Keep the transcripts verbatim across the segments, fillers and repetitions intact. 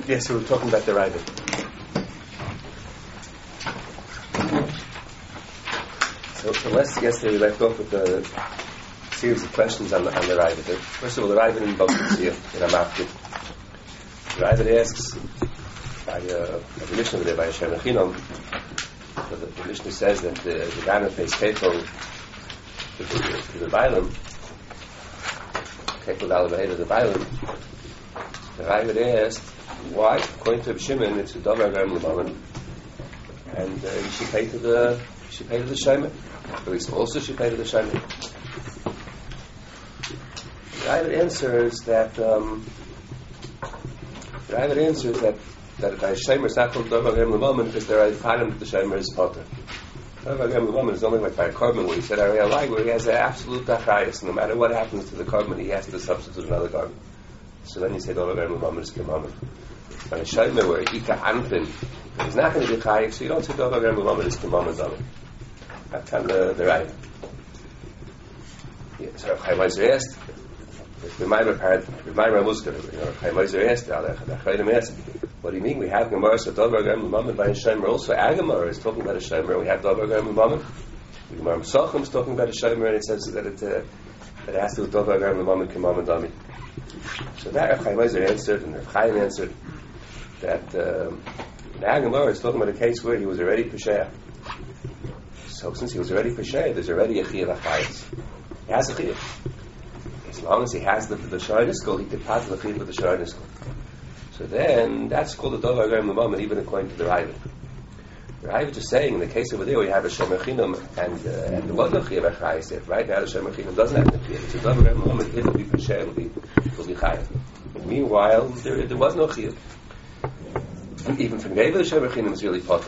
Yes, we were talking about the Ravid. So, so last yesterday we left off with a series of questions on the, on the Ravid. First of all, the Ravid in Bokut's here in Amavkid. The Ravid asks by uh, the Mishnah there by Hashem Echinam. So the, the Mishnah says that the, the Ganav pays Kefil to the, to the Bailam. Kefil Dalabahei to the Bailam. The Ravid asked why, according to Shimon, it's a Dover Gam L'Maman, and uh, you should pay to the you should pay to the Shaiman. At least also should pay to the Shaiman. The Ravid answers that um, the Ravid answers that that by Shaimer is not called Dover Gam L'Maman because they're finding that the Shaimer is potter. Dover Gam L'Maman is only like by a carbon where he said Ari Alai, where he has an absolute dachayis. No matter what happens to the carbon, he has to substitute another carbon. So then you say Dover Gam L'Maman is Kemaman. By a Shaimer where Ika Anpin is not going to be chayiv, so you don't say Dover Gam L'Maman is Kemaman Dover. That's kind of the, the right. Yeah, so Chaim Eiser asked, the Maimer part, the Maimer Muskar, you know, Chaim Eiser asked, the Chaim asked, what do you mean? We have Gemara, so Dover Gam L'Maman by a Shaimer. Also, Agamar is talking about a Shaimer. We have Dover Gam L'Maman. The Gemara Pesachim is talking about a Shaimer, and it says that it, uh, that it has to do with Dover Gam L'Maman Kemaman Dami. So that Chaim Eiser answered, and Chaim answered that um, the Agamar is talking about a case where he was already Pesheah. So since he was already Pesheah, there's already a Chiyah Achayis. He has a Chiyah. As long as he has the, the Shara Niskol, he could pass the Chiyah with the Shara Niskol. So then, that's called the Dover Gam L'Maman, even according to the Ravid. The Ravid is saying, in the case over there, we have a Shem Echinam, and, uh, and there was no Chiyah Achayis yet. Right now, the Shem Echinam doesn't have the Chiyah. It's a Dover Gam L'Maman, it will be Pesheah, it will be, it will be Chayah. Meanwhile, there, there was no Chiyah. Even from Geva, the Shem Echinam is really potter.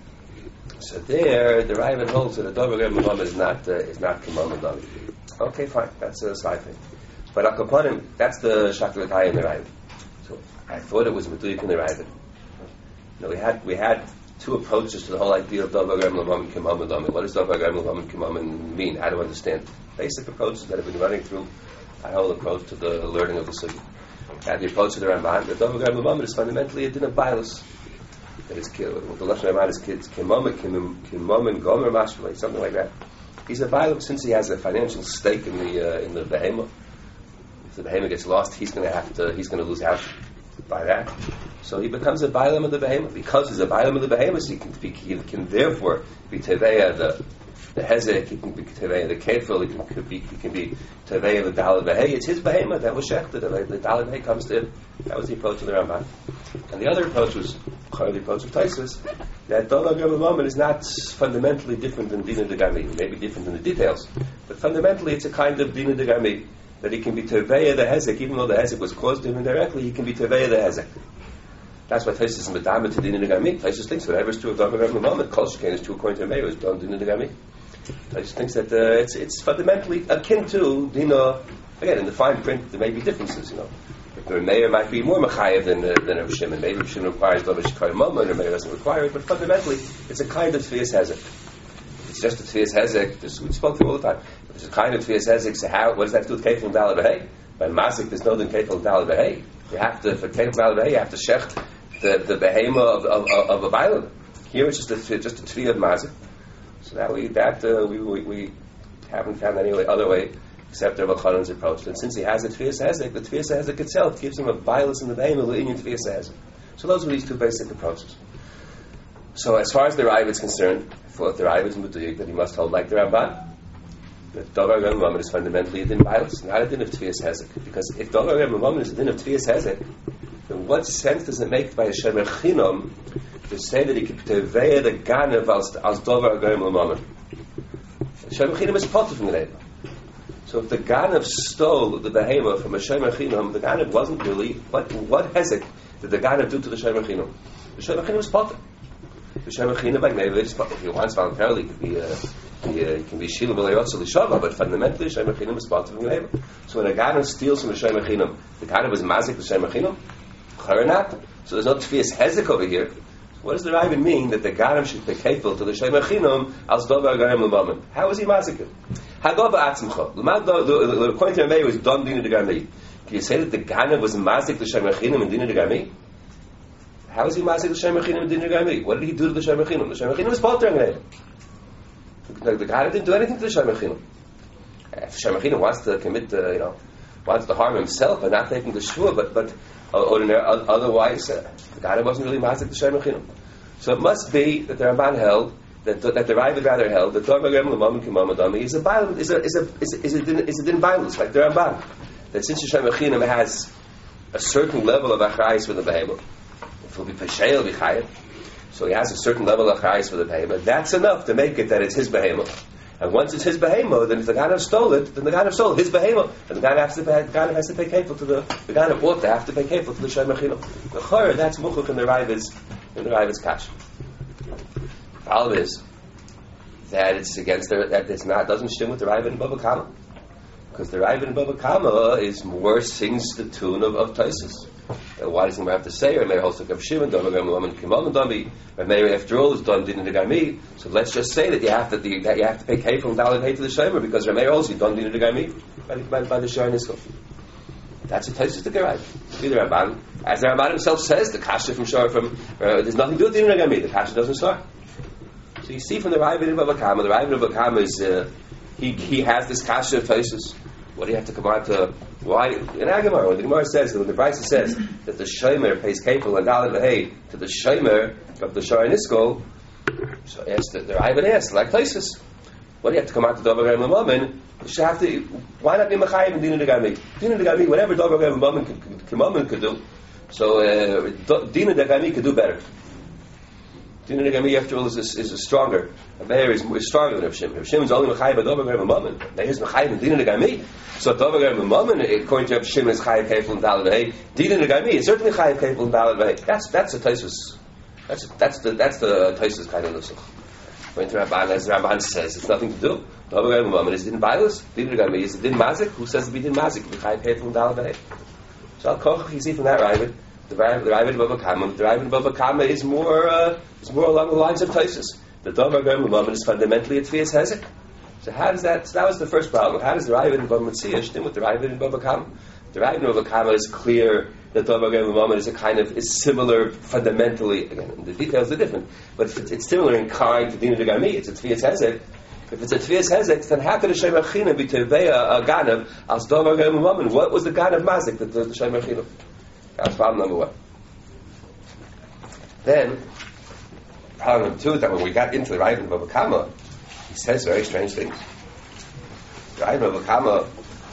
So there, the Ravid holds that the Dover Gam L'Maman is not uh, is not Kemaman Dami. Okay, fine, that's a side thing. But Akapanim, that's the Shaklataya in the Ravid. So I thought it was Meduik in the Ravid. No, we had we had two approaches to the whole idea of Dover Gam L'Maman Kemaman Dami. What does Dover Gam L'Maman Kemaman mean? How to understand basic approaches that have been running through our whole approach to the learning of the Sugi. And the approach to the Ramban, the Dover Gam L'Maman is fundamentally a din of Bailus. That is, what the Lashon Ramban is Kemaman, Kemaman Gomer Mashmalei, something like that. He's a Bailus since he has a financial stake in the uh, in the Behemoth. If the Behemoth gets lost, he's going to have to he's going to lose out by that. So he becomes a Bailam of the Behemoth. Because he's a Bailam of the Behemoth, he can be, he can therefore be Teveya the the Hezek, he can be Teveya the Kefil, he can, could be he can be Teveya the Dalad Behei. It's his Behemoth that was Shechted. The, the Dalad Behei comes to him. That was the approach of the Ramban. And the other approach was the approach of Taisus, that Dover Gam L'Maman is not fundamentally different than Dina de Gami. It may be different in the details, but fundamentally it's a kind of Dina de Gami, that he can be Teveya the Hezek, even though the Hezek was caused to him indirectly, he can be Teveya the Hezek. That's why Taisus is Medama to Dina de Gami. Taisus thinks whatever is true of Dover Gam L'Maman, Kol Sheken is true according to Meir, is done Dina de Gami. Taisus thinks that uh, it's it's fundamentally akin to Dina. Again, in the fine print there may be differences, you know. The Meir might be more Mechayev than uh, than Rav Shimon. Maybe Rav Shimon requires Dover Shekar Maman, or Meir doesn't require it, but fundamentally it's a kind of Tfias Hezek. It's just a Tfias Hezek. This we spoke to all the time. It's a kind of Tfias Hezek. So how? What does that have to do with Kefil and Dalad Behei? By Masik, there's no din Kefil and Dalad Behei. You have to for Kefil and Dalad Behei, you have to shecht the the Behemoth of of, of, of a Bailam. Here it's just a just a Tfi of Masik. So that we that uh, we, we we haven't found any other way except Rav Chanan's approach. And since he has a Tfias Hezek, the Tfias Hezek itself gives him a Bailus in the Behemoth in Tfias Hezek. So those are these two basic approaches. So as far as the Ravid is concerned, I thought the Ravid is Meduyik that he must hold like the Ramban. That Dover Gam L'Maman is fundamentally a din Bailus, not a din of Tfias Hezek. Because if Dover Gam L'Maman is a din of Tfias Hezek, then what sense does it make by a Shem Echinam to say that he could Teveya the Ganev as, as Dover Gam L'Maman? Shem Echinam is potter from the neighbor. So if the Ganev stole the Behemoth from a Shem Echinam, the Ganev wasn't really, what what Hezek did the Ganev do to the Shem Echinam? The Shem Echinam was potter. The Shem Echinam, like maybe if he wants voluntarily, it could be, uh, he, uh, he can be Shilu V'Layotzel L'Shava, but fundamentally Shem Echinam is potter from the neighbor. So when a Ganev steals from a Shem Echinam, the Ganev was mazik the Shem Echinam? Charanat. So there's no Tfias Hezek over here. What does the Ravid mean that the Ganev should be kefil to the Shem Echinam as Dover Gam L'Maman? How is he mazik? Hagova Atzimcha. The point to Meir was done Dina de Gami. Can you say that the Ganev was mazik the Shem Echinam and Dina de Gami? How is he mazik the Shem Rechinam Din Gami? What did he do to the Shem Rechinam? The Shem Rechinam was paltering him. The, the guy didn't do anything to the Shem Rechinam. If Shem Rechinam wants to commit, uh, you know, wants to harm himself by not taking the shua, but but uh, ordinary, uh, otherwise, uh, the guy wasn't really mazik the Shem Rechinam. So it must be that the Ramban held that the, that the Ravid rather held that Dor Bagam L'Mamon K'Mamon Dami is a bial, is a is a is a, is a din is a din bialus, like the Ramban, that since the Shem Rechinam has a certain level of achrayis for the behemoth, it will be pesheil b'chayim, so he has a certain level of achrayis for the behemoth. That's enough to make it that it's his behemoth. And once it's his behemoth, then if the Ganav stole it, then the Ganav stole his behemoth, and the Ganav has to pay, the Ganav has to pay kefil to the the Ganav ought to have to pay kefil to the Shem Rechinam. The Chor, that's muchuk in the Ravid's in the Ravid's kash. All of is that it's against the, that it's not doesn't stim with the Ravid and Baba Kama, because the Ravid and Baba Kama is more sings the tune of, of Taisus. Why does he have to say or Meir Holsuk of Shimon, Domagam Laman Kimon and Dami, or Meir after all is done din the Gami? So let's just say that you have to the, that you have to pay K from Dalit Hay to the Shomer because Meir also done din the Gami by, by, by the Sharon Iskov. That's a Taisus to Gerai. The Ramban, as the Ramban himself says, the Kasha from Shor from uh, there's nothing to do with din the Gami. The Kasha doesn't start. So you see from the Ravid in Baba Kama, the Ravid in Baba Kama is uh, he he has this Kasha of Taisus. What do you have to come out to? Why in Agamar when the Gemara says that when the Brisa says that the Shomer pays kefil and Dalit Hay to the Shomer of the Shor Niskol, so yes, the, the Ravid asks like Taisus. What do you have to come out to Dover Gam L'Mamen? You should have to. Why not be Machayim and Dina Degami? Dina Degami, whatever Dover Gam L'Mamen could do. So uh, Dina Degami could do better. Dina Degami, after all, is, is, is a stronger. A Meir is, is stronger than Rav Shimon. Rav Shimon is only Machayim by Dover Gam L'Mamen. Meir is Machayim and Dina Degami. So Dover Gam L'Mamen, according to Rav Shimon, is Chayim Kefil and Dalit Hay. Dina Degami is certainly Chayim Kefil and Dalit Hay. That's that's the Taisus. That's that's the that's the Taisus kind of nusach. When the Ramban, as the Ramban says, it's nothing to do. The Dover Gam L'Mamen is din bialus. Dina Degami is din mazik. Who says to be din mazik? Be Chayim Kefil and Dalit Hay. So Al Koch, you see from that Ravid. The Ravid Baba Kama, the Ravid Baba Kama is more uh, is more along the lines of Taisus. The Dover Gam L'Mamen is fundamentally a Tfias Hezek. So how does that? So that was the first problem. How does the Ravid and Baba Metzia stim with the Ravid and Baba Kama? The Ravid and Baba Kama is clear that Dover Gam L'Mamen is a kind of is similar fundamentally. Again, the details are different, but it's, it's similar in kind to Dina Degami. It's a Tfias Hezek. If it's a Tfias Hezek, then how could a Shem Rechinam be Teveya a Ganav as Dover Gam L'Mamen? What was the Ganav Mazik that the, the Shem Rechinam? That's problem number one. Then, problem number two is that when we got into the Ravid and Baba Kama, he says very strange things. The Ravid and Baba Kama,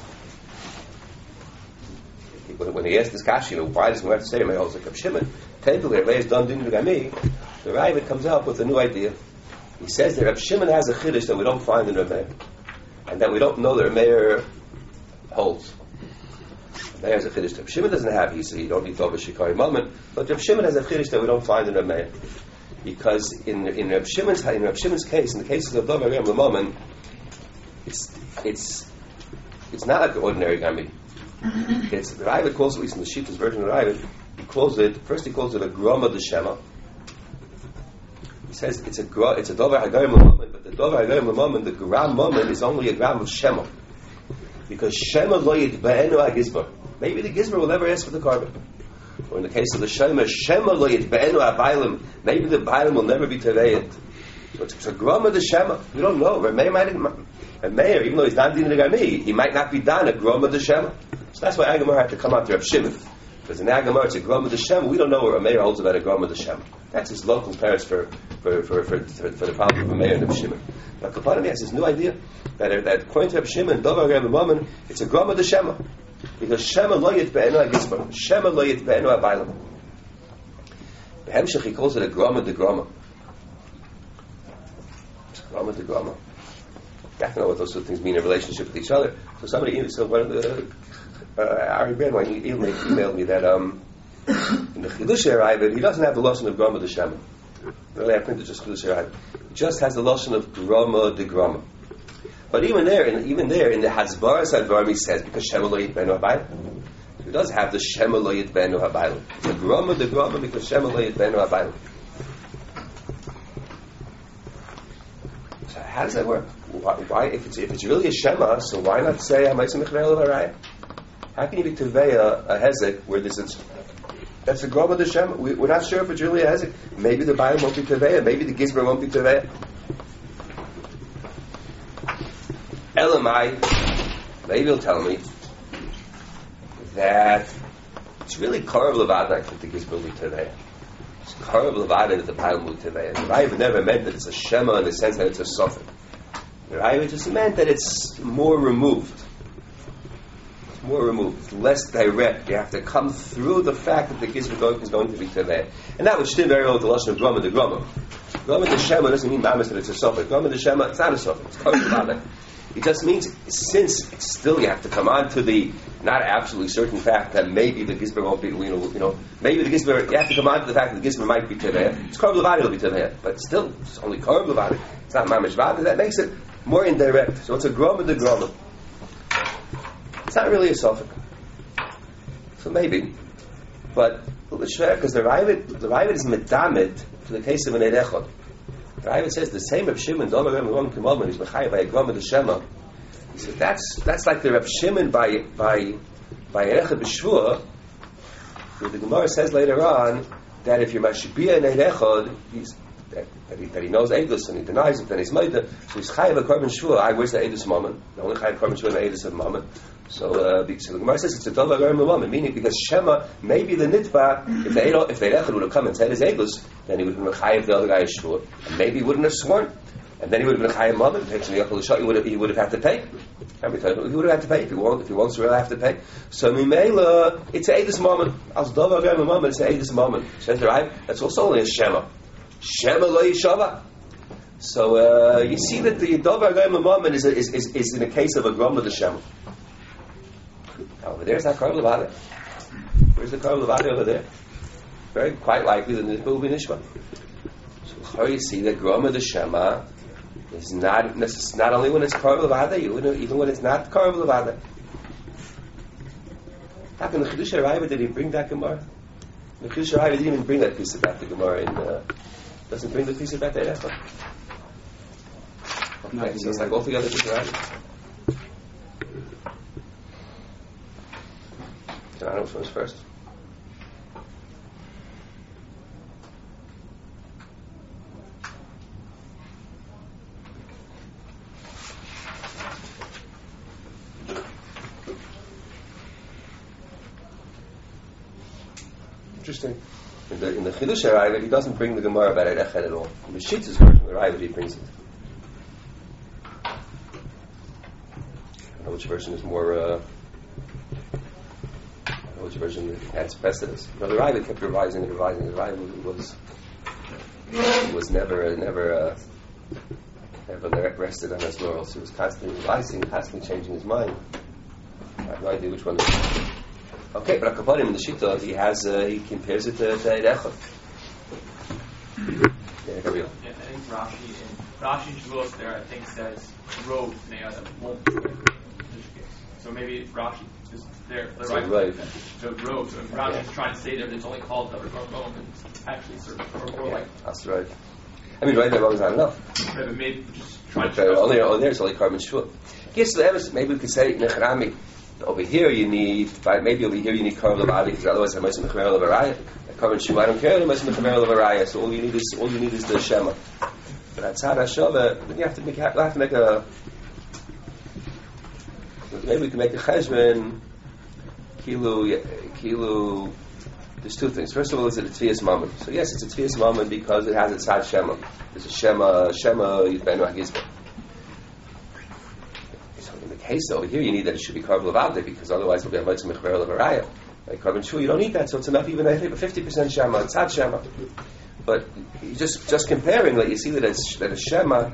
when he asked this Kashi, you know, why does he have to say, I was like, Shimon, technically, Rebbe is done din Gami, the Ravid comes up with a new idea. He says that Reb Shimon has a chiddush that we don't find in Reb Meir, and that we don't know that Reb Meir holds. Meir has a chiddush that Reb Shimon doesn't have. He said you don't need to Shikari moment, but Reb Shimon has a chiddush that we don't find in Reb Meir, because in in Reb Shimon's in Reb Shimon's case, in the cases of Dover Gam L'Mamen, it's it's it's not like the ordinary Gami. It's the Ravid calls it, at least in the Shita's version of the Ravid, he calls it first. He calls it a grama de shema. He says it's a it's a Dover Hagayim L'Mamen, but the Dover Hagayim L'Mamen, the gram moment is only a gram of shema, because shema lo yitba'enu ha'gizbar. Maybe the gizbar will never ask for the carbon. Or in the case of the shema, shema lo yitba'enu ha'bailim. Maybe the bailim will never be teveyed. So it's, it's a grama de shema. We don't know. Meir might a Meir, even though he's not din Gami, he might not be done a grama de shema. So that's why Agamar had to come out to Reb Shimon. Because in Agamar it's a grama de shema. We don't know where a Meir holds about a grama de shema. That's his local parents for for for, for, for, for the problem of a Meir and Reb Shimon. But Kapanim has this new idea that that according to Reb Shimon, Dover Gam L'Mamen, it's a grama de shema. Because shema lo yitba'enu ha'gizbar. Shema lo yitba'enu ha'bailim. The Hemshech, he calls it a grama de grama. It's a grama de grama. You have to know what those two things mean in relationship with each other. So somebody, so one of the uh, Ari Ben, he emailed me that um, in the Chidushei Ravid, he doesn't have the lashon of grama de shema. Really, I printed just Chidushei Ravid. He just has the lashon of grama de grama. But even there, in, even there, in the Hasbaras Advarim, he says because shema lo yitba'enu ha'bailim. He does have the shema lo yitba'enu ha'bailim. The grama de grama because shema lo yitba'enu ha'bailim. So how does that work? Why, why if it's if it's really a shema, so why not say Hamaisa Mechrei L'Varaya? How can you be Teveya a Hezek where there's a, That's the Groma the Shema. We, we're not sure if it's really has it. Maybe the Bayim won't be Teveya. Maybe the Gizber won't be Teveya. Elamai, maybe he'll tell me that it's really Karav Levada that the Gizber will be Teveya. It's Karav Levada that the Bayim will be Teveya. The Raiva never meant that it's a Shema in the sense that it's a Sofik. The Raiva just meant that it's more removed. More removed, it's less direct. You have to come through the fact that the Gizber is going to be Teveh. And that would still very well with the Lashon of Groma the Groma. Groma the Shema doesn't mean Mamas that it's a Sofik. Groma the Shema, it's not a Sofik. It's Karav. It just means, since it's still, you have to come on to the not absolutely certain fact that maybe the Gizber won't be, you know, you know maybe the Gizber, you have to come on to the fact that the Gizber might be Teveh. It's Karav Levadi, it'll be Teveh. But still, it's only Karav Levadi. It's not Mamash Vadi. That makes it more indirect. So it's a Groma the Groma. It's not really a Sofik. So maybe, but because the Ravid, the Ravid is medamid for the case of an Eidechod. The Ravid says the same Reb Shimon, Domer Reb Shimon Kimolman, is mechayev by a Groma the Shema. He said that's that's like the Reb Shimon by by by Eidechod b'Shvua. The Gemara says later on that if you're mashbiya in Eidechod, he's that, that, he, that he knows Eidus and he denies it, then he's made it. So he's chayev a Korban Shvua. I where's the Eidus moment? The only chayev Korban Shvua in the Eidus of moment. So, uh, so the Gemara says it's a Dova Garim L'Woman, meaning because Shema, maybe the Nitva, if the Eidechod if the Eidechod would have come and said his Eidus, then he would have been chayev the other guy's Shvua, and maybe he wouldn't have sworn, and then he would have been chayev Moment. Actually, he would have he would have had to pay. He would have had to pay if he won't. If he won't, so he'll have to pay. So Mimela, it's an Eidus moment. As Dova Garim L'Woman, it's an Eidus moment. Says the right. That's also only a Shema. Shema lo yishava. So uh, you see that the Dova Garim L'Woman is, is is is in a case of a Groma the Shema. Over there is that Karav Levada. Where's the Karav Levada over there? Very quite likely the Nishma will be Nishma. So how you see that Groma the Shema is not necess- not only when it's Karav Levada, even when it's not Karav Levada. How come the Chidush HaRaiva did he bring that Gemara? The Chidush HaRaiva didn't even bring that piece about the Gemara in uh, doesn't bring the piece about the Eidechod. Okay, so it's like altogether different. I don't know which one's first. Interesting. In the, in the Chidush HaRaiva, he doesn't bring the Gemara about Eidechod at all. In the Shitz's version of the Raiva, he brings it. I don't know which version is more... Uh, which version has precedence. No, the Raiva kept revising and revising. The Raiva was was never never uh, never rested on his laurels. He was constantly revising, constantly changing his mind. I have no idea which one. Okay, but Akapanim in the Shita, he has uh, he compares it to, to Eidechod. Yeah, Gabriel. Yeah, I think Rashi in Rashi Shavuos there I think says road Ne'adam won't. So maybe Rashi is there. The so right. right. So road. So Rashi is yeah. trying to say there that it's only called the Rome and actually sort of or, or yeah, like. That's right. I mean, right there is not enough. But maybe just trying to. Only, only there's only Korban Shvua. Yes, so maybe we could say Nechrami. Over here you need, maybe over here you need Karav Levadi because otherwise I might say Mechamer Levaraya. Korban Shvua I don't care. I might say Mechamer Levaraya. So all you need is all you need is the Shema. But outside Hashava, then you have to make you have to make a. Maybe we can make a cheshbon. Kilu, kilu. There's two things. First of all, it's a Tfias Mammon. So yes, it's a Tfias Mammon because it has its side Shema. There's a Shema, Shema Yitbenu Hagizba. So in the case over here, you need that it should be Karav Levada because otherwise it'll be a Mitzvah Mechaber Levaraya. Like Korban Shvua, you don't need that, so it's enough even a fifty percent Shema, it's Tzad Shema. But you just just comparing, like you see that it's that a Shema.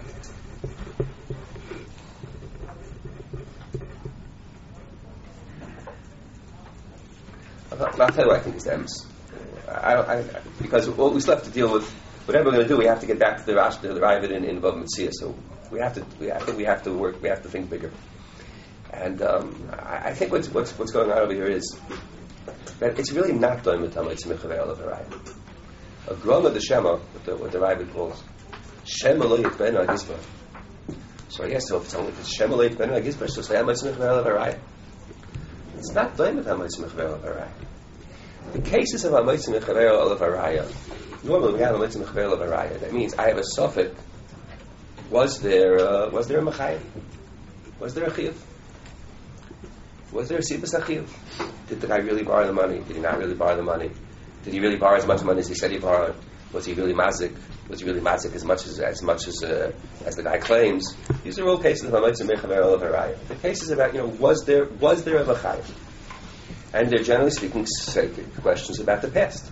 I'll tell you what I think is the emes. I, I, because what we still have to deal with, whatever we're going to do, we have to get back to the Rashi, the Ravid in in Vav Metzia. So we have to. We, I think we have to work. We have to think bigger. And um, I, I think what's, what's what's going on over here is that it's really not doing with Tamei Tzimichavel of the Ravid. A Groma the Shema, what the, what the Ravid calls Shema lo Yitbenu Hagizba. So I guess so if it's only if it's Shema lo Yitbenu Hagizba, so say Tamei Tzimichavel of the Ravid. It's not doing with Tamei Tzimichavel of the Ravid. The cases of Hamaitzi Mechaver Olav Araya, normally we have Hamaitzi Mechaver Olav Araya. That means I have a suffix. Was there, uh, was there a Mechayev? Was there a Chiyuv? Was there a Sibas Achiyuv? Did the guy really borrow the money? Did he not really borrow the money? Did he really borrow as much money as he said he borrowed? Was he really mazik? Was he really mazik as much as as much as uh, as the guy claims? These are all cases of Hamaitzi Mechaver Olav Araya. The cases about, you know, was there was there a Mechayev? And they're generally speaking questions about the past.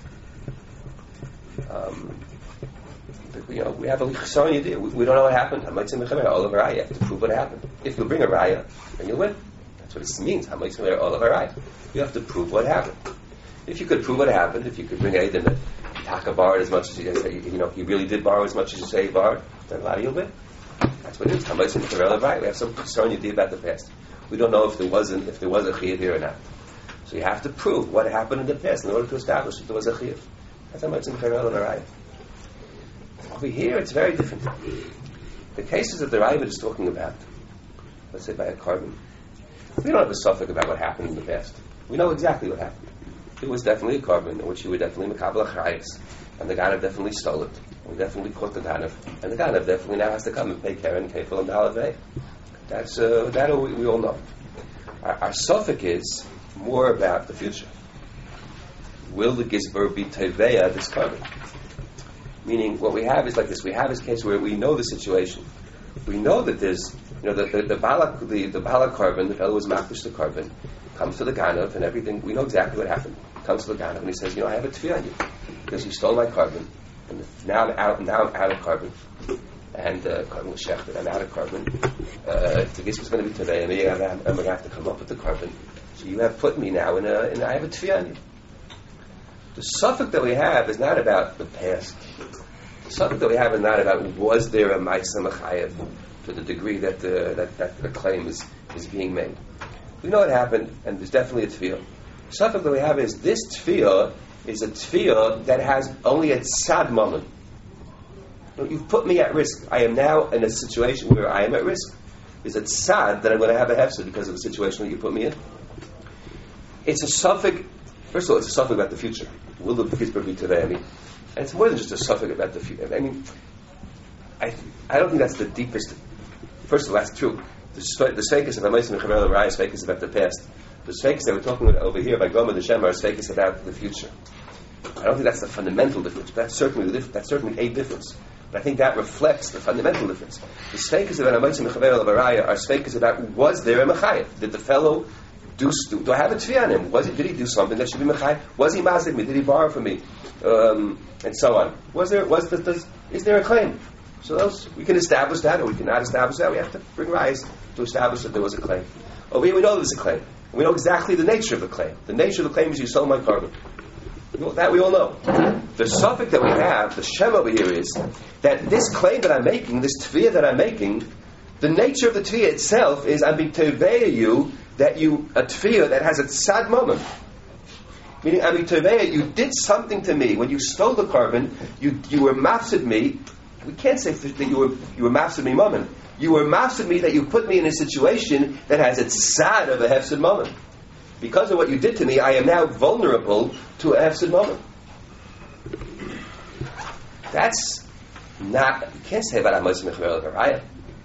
Um, you know, we have a lichson idea. We, we don't know what happened. Hamaitzi Mechaver Olav Araya. You have to prove what happened. If you bring a raya, then you'll win. That's what it means. Hamaitzi Mechaver Olav Araya. You have to prove what happened. If you could prove what happened, if you could bring Eidim that Taka borrowed as much as you say, you know, he really did borrow as much as you say he borrowed, then why you'll win. That's what it is. Hamaitzi Mechaver Olav Araya. We have some concern idea about the past. We don't know if there wasn't if there was a chiyuv here or not. So you have to prove what happened in the past in order to establish if there was a chiyuv. That's how much in the Raya. Over here, it's very different. The cases that the Raya is talking about, let's say by a carbon, we don't have a suffix about what happened in the past. We know exactly what happened. It was definitely a carbon in which you were definitely Mekabel Achrayus, and the Ganav definitely stole it. We definitely caught the Ganav, and the Ganav definitely now has to come and pay Karen, Kefil, and Dalaveh. That's uh, that we, we all know. Our, our suffix is more about the future. Will the Gizber be Teveya this carbon? Meaning, what we have is like this. We have this case where we know the situation. We know that there's, you know, the the, the balak the, the balak carbon, the fellow was makdish the carbon, comes to the Ganav and everything. We know exactly what happened. Comes to the Ganav and he says, you know, I have a tefillah on you because you stole my carbon, and now I'm out. Now I'm out of carbon, and uh, carbon was shechted. I'm out of carbon. Uh, if the Gizber is going to be today, and I'm, I'm going to have to come up with the carbon. So you have put me now in a, in a I have a tefillah on you. The suffix that we have is not about the past. The suffix that we have is not about was there a Ma'aseh Mechayev to the degree that the, that, that the claim is, is being made. We know what happened, and there's definitely a tefillah. The suffix that we have is this tefillah is a tefillah that has only a tzad moment. You know, you've put me at risk. I am now in a situation where I am at risk. There's a tzad that I'm going to have a hefsed because of the situation that you put me in. It's a suffix. First of all, it's a suffix about the future. Will the Gizber be today? I mean, and it's more than just a suffix about the future. I mean, I I don't think that's the deepest. First of all, that's true. The Sfeikis of Hamaitzi Mechaver Araya is Sfeikis about the past. The Sfeikis that we're talking about over here by Gomer the Shem are Sfeikis about the future. I don't think that's the fundamental difference. But that's certainly the, that's certainly a difference. But I think that reflects the fundamental difference. The Sfeikis about Hamaitzi Mechaver Araya are Sfeikis about was there a Mechayev? Did the fellow Do, do, do I have a tefillah on him? Was he, did he do something that should be mechai? Was he mazik me? Did he borrow from me? Um, and so on. Was there? Was the, the, is there a claim? So those, we can establish that, or we cannot establish that. We have to bring rise to establish that there was a claim. Oh, we, we know there's a claim. We know exactly the nature of the claim. The nature of the claim is you sold my carbon. You know, that we all know. The suffix that we have, the shem over here is that this claim that I'm making, this tefillah that I'm making, the nature of the tefillah itself is I'm being teveya you. That you, a tefillah that has a tzad moment. Meaning, Ami Teveya, you did something to me. When you stole the carbon, you you were mafsid me. We can't say that you were you were mafsid me moment. You were mafsid me that you put me in a situation that has a tzad of a hefsid moment. Because of what you did to me, I am now vulnerable to a hefsid moment. That's not, you can't say about Hamaitzi Mechaver Araya.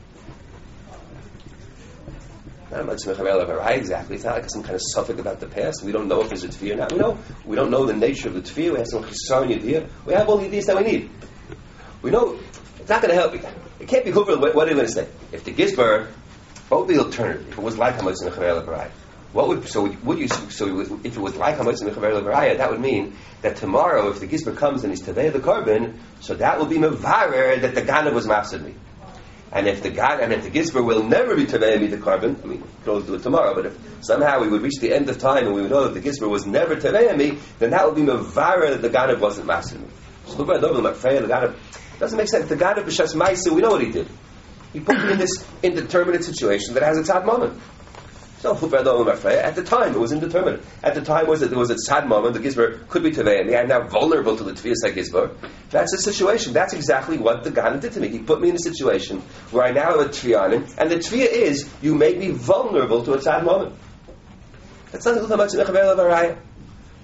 Not much exactly. It's not like some kind of suffix about the past. We don't know if there's a tefillah or not. We know we don't know the nature of the tefillah. We have some chisaron yediyah. We have all the ideas that we need. We know it's not going to help you. It can't be hoover. What are you going to say? If the Gizber, what would be the alternative? If it was like Hamaitzi Mechaver Araya, what would so would you so if it was like Hamaitzi Mechaver Araya, that would mean that tomorrow, if the Gizber comes and he's tevei the carbon, so that will be mevarer that the Ganav was mafsid me. And if the God and if the Gizber will never be Tevei me the carbon, I mean, we can always do it tomorrow, but if somehow we would reach the end of time and we would know that the Gizber was never Tevei me, then that would be Mavara that the God wasn't Master me. So look at the God doesn't make sense. The God of B'Shas Ma'aseh, we know what he did. He put me in this indeterminate situation that has a tzad moment. So at the time it was indeterminate. At the time was that there was a tzad moment, the Gizber could be Tevei me, I'm now vulnerable to the Tefiyas HaGizber. That's the situation. That's exactly what the Gana did to me. He put me in a situation where I now have a Tefiyah on him, and the Tefiyah is, you made me vulnerable to a tzad moment. That's not Hamaitzi Mechaver Araya.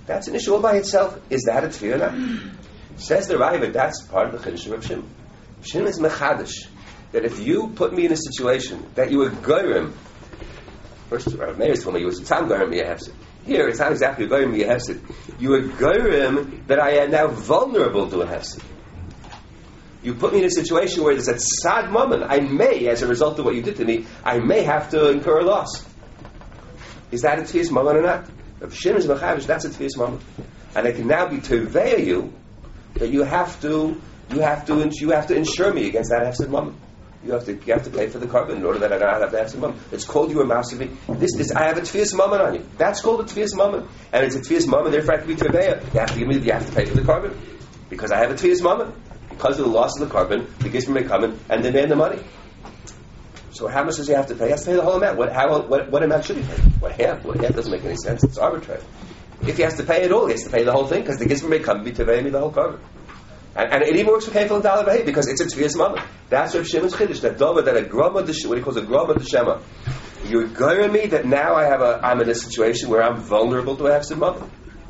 That's an issue all by itself. Is that a tefillah or not? Says the Raiva, that's part of the Chiddush of Rav Shimon. Shimon is mechadish, that if you put me in a situation that you were goyim, first Rav Meir told me you was tzam goyim miyahefsid. Here, it's not exactly goyim miyahefsid. You were goyim that I am now vulnerable to a hefsid. You put me in a situation where there's a sad moment. I may, as a result of what you did to me, I may have to incur a loss. Is that a tefillas moment or not? If Shimon is mechadish, that's a tefillas moment, and I can now be teveya you that you have to, you have to, you have to insure me against that hefsid moment. You have to, you have to pay for the carbon in order that I don't have the hefsid moment. It's called you a massive. This, this, I have a tefillas moment on you. That's called a tefillas moment, and it's a tefillas moment. Therefore, I can be teveya. You have to give me, you have to pay for the carbon because I have a tefillas moment. Because of the loss of the carbon, the gizmer may come in and demand the money. So how much does he have to pay? He has to pay the whole amount. What, how, what, what amount should he pay? What half? What half doesn't make any sense. It's arbitrary. If he has to pay it all, he has to pay the whole thing because the gizmer may come and be tevei me the whole carbon. And, and it even works for kefil and daled b'hei because it's a tefillas moment. That's Rav Shimon's chiddush. That dova, that a grama, what he calls a grama d'shema. You're going me that now I have a, I'm in a situation where I'm vulnerable to a hefsid moment.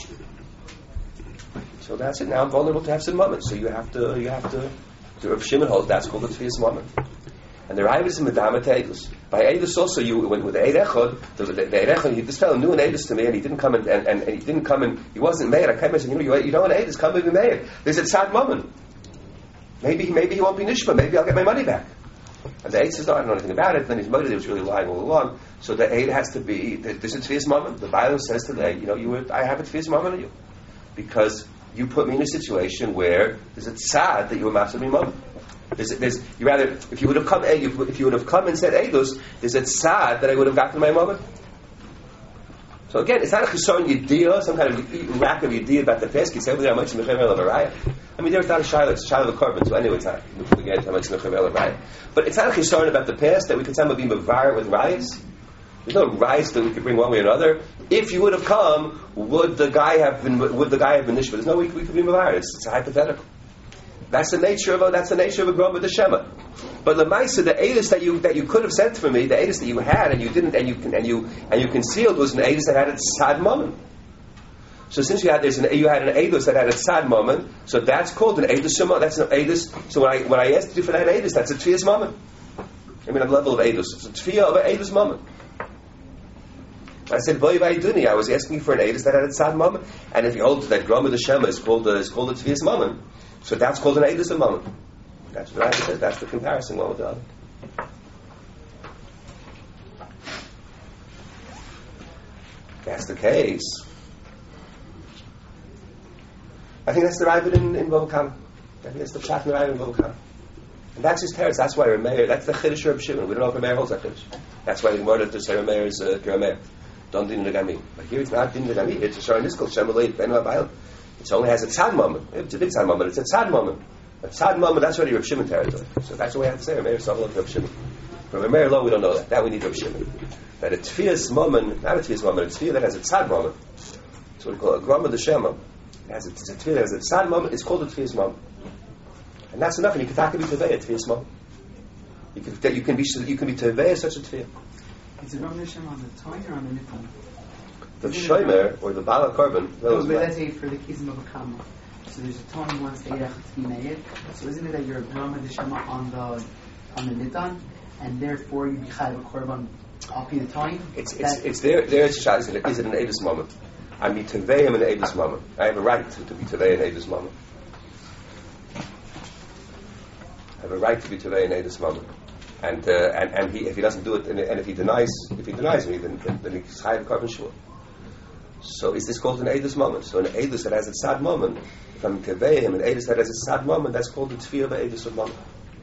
So that's it. Now I'm vulnerable to hefsid moment. So you have to, you have to. The Rav Shimon holds that's called the tefillas moment. And the Raiva is in Medama Teidus. By Eidus also, you when with the Eid Echad, the, the, the Eid Echad, this fellow knew an Eidus to me, and he didn't come and, and, and, and he didn't come and he wasn't made. I came and said, you know, you, you know an Eidus, come and be made. There's a sad moment. Maybe maybe he won't be nishma. Maybe I'll get my money back. And the Eid says, no, I don't know anything about it. And then his mother was really lying all along. So the Eid has to be. There's a tefillas moment. The Bible says to the Eid, you know, you were, I have a tefillas moment on you because you put me in a situation where there's a sad that you were massively moment. There's, there's, you rather, if you would have come, if you would have come and said Eidos, there's a sad that I would have gotten my moment. So again, it's not a chisaron yediyah, some kind of lack of yediyah about the past. It's everything how much mechavel of a raya. I mean, there's not a shiloh, it's a shiloh of a carbon. So anyway, it's not. We get how much mechavel of a raya. But it's not a chisaron about the past that we could somehow be mavar with rayas. There's no rayas that we could bring one way or another. If you would have come, would the guy have been? Would the guy have been nishma? There's no way we could be mavar. It's, it's a hypothetical. That's the nature of a that's the nature of a grama d'shema. But the ma'isa, the edus that you that you could have said for me, the edus that you had and you didn't and you and you and you concealed was an edus that had its sad moment. So since you had there's an you had an edus that had its sad moment, so that's called an edus shema. That's an edus. So when I when I asked you for that edus, that's a tefillas moment. I mean, a level of edus. It's a tefillah of an edus moment. I said, "Boy, v'ayiduni." I was asking you for an edus that had its sad moment, and if you hold that grama d'shema is called a, is called a tefillas moment. So that's called an Eidus moment. That's what I said. That's the comparison one with the other. That's the case. I think that's the Raiva in, in Bava Kama. I think that's the Pshat in the Raiva in Bava Kama. And that's his teretz. That's why Rameir, that's the Chiddush of Shimon. We don't know if Rameir holds that Chiddush. That's why the Gemara to say Rameir is uh, Rameir. Don't din negami. But here it's not din negami. It's a Sharon Niskol, Shemalei, Ben Rabayel. It only has a tzad moment. It's a big tzad moment. It's a tzad moment. A tzad moment, that's already Rav Shimon territory. So that's what we have to say. Rameir Savla to Rav Shimon. From Rameir Lo, we don't know that. That we need Rav Shimon. That a tefillas moment, not a tefillas moment, a tefillah that has a tzad moment. That's what we call a grama d'shema. It has a tefillah that has a tzad moment. It's called a tefillas moment. And that's enough. And you can talk to be tevei a tefillas moment. You can, you can be you can be tevei such a tefillah. Is it grama d'shema on the toin or on the nippon? The shomer or the bala carbon. No, but let's say for the kizim of a kama. So there's a ton who wants the eirach to be made. So isn't it that you're a grama d'shema on the on the nitan, and therefore you be chayv a korban up the time? It's it's it's there. There it's a shot. Is it, is it an edus moment? I mean tevei in an edus moment. I have a right to, to be tevei in edus moment. I have a right to be tevei in edus moment. And uh, and and he if he doesn't do it and, and if he denies if he denies me then then, then he's chayv korban shul. So is this called an Eidus moment? So an Eidus that has a sad moment, if I'm Kevei him, an Eidus that has a sad moment, that's called the Tefillah of Eidus of moment.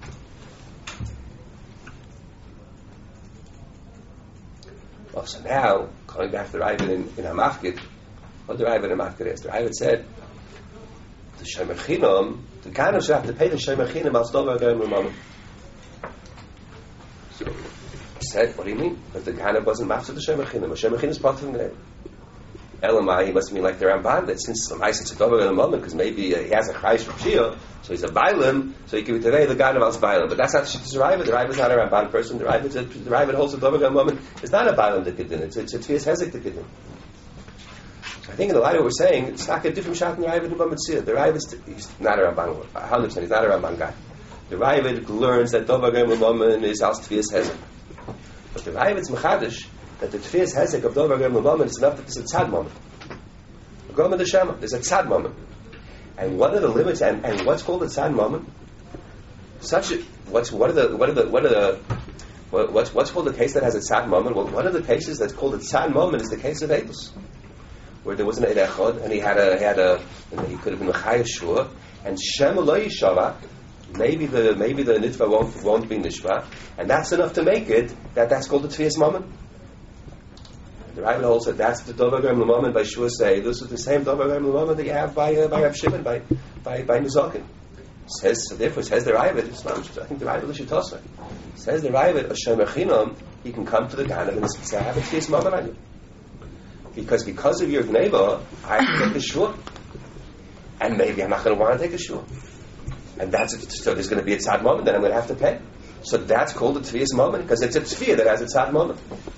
Well, so now, going back to the Raiva in, in Hamachkid, what the Raiva in Hamachkid is, the Raiva said, the Shemer Chinam, the Ganav should have to pay the Shemer Chinam al Stover Agayim Ramam. So, he said, what do you mean? But the Ganav wasn't mafsed the Shemer Chinam. The Shemer Chinam is part of the name. Elamai, he must mean like the Ramban, that since the Mice it's a Dover in a moment, because maybe uh, he has a Chaysh from Shia, so he's a Bailim, so he can be today the God of Al's Bailim. But that's not the Raiva. The Raiva is not a Ramban person. The Raiva, the Raiva holds a Dover in a moment. It's not a Bailim that did it. It's, it's a Tvias Hezek that did it. So I think in the light of what we're saying, it's like a different shot than the Ravid in Bamitzia. The Ravid is he's not a Ramban, one hundred percent, he's not a Ramban guy. The Ravid learns that Dovar Gem L'Mamen is Al Tfias Hezek. But the Ravid's Mechadish, that the Tfias Hezek of Dovar Gem L'Mamen is enough that there's a tzad moment. A Gom the Shema, there's a tzad moment. And what are the limits, and, and what's called a tzad moment? Such a, what's, what are the, what are the, what are the, what, what's, what's called a case that has a tzad moment? Well, one of the cases that's called a tzad moment is the case of Eidos, where there was an Eid Echad, and he had a, he had a, he could have been a Chayav Shua, and Shem Lo Yishava, maybe the, maybe the Nitva won't, won't be Nishva, and that's enough to make it, that that's called the Tfias moment. The Ravid holds that that's the Dovar Gem L'Mamen by Shua say, this is the same Dovar Gem L'Mamen that you have by, uh, by Rav Shimon, by, by, by Nizakin. Says, so therefore, says the Ravid, it's not, I think the Ravid L'Shitosai, says the Ravid, Hashem Echinam, he can come to the Ganav and say, I have a Tfias moment on you. Because because of your Gneva, I have to take a Shua. And maybe I'm not going to want to take a Shua. And that's, a, so there's going to be a tzad moment that I'm going to have to pay. So that's called a Tfias moment, because it's a Tfiyah that has a tzad moment.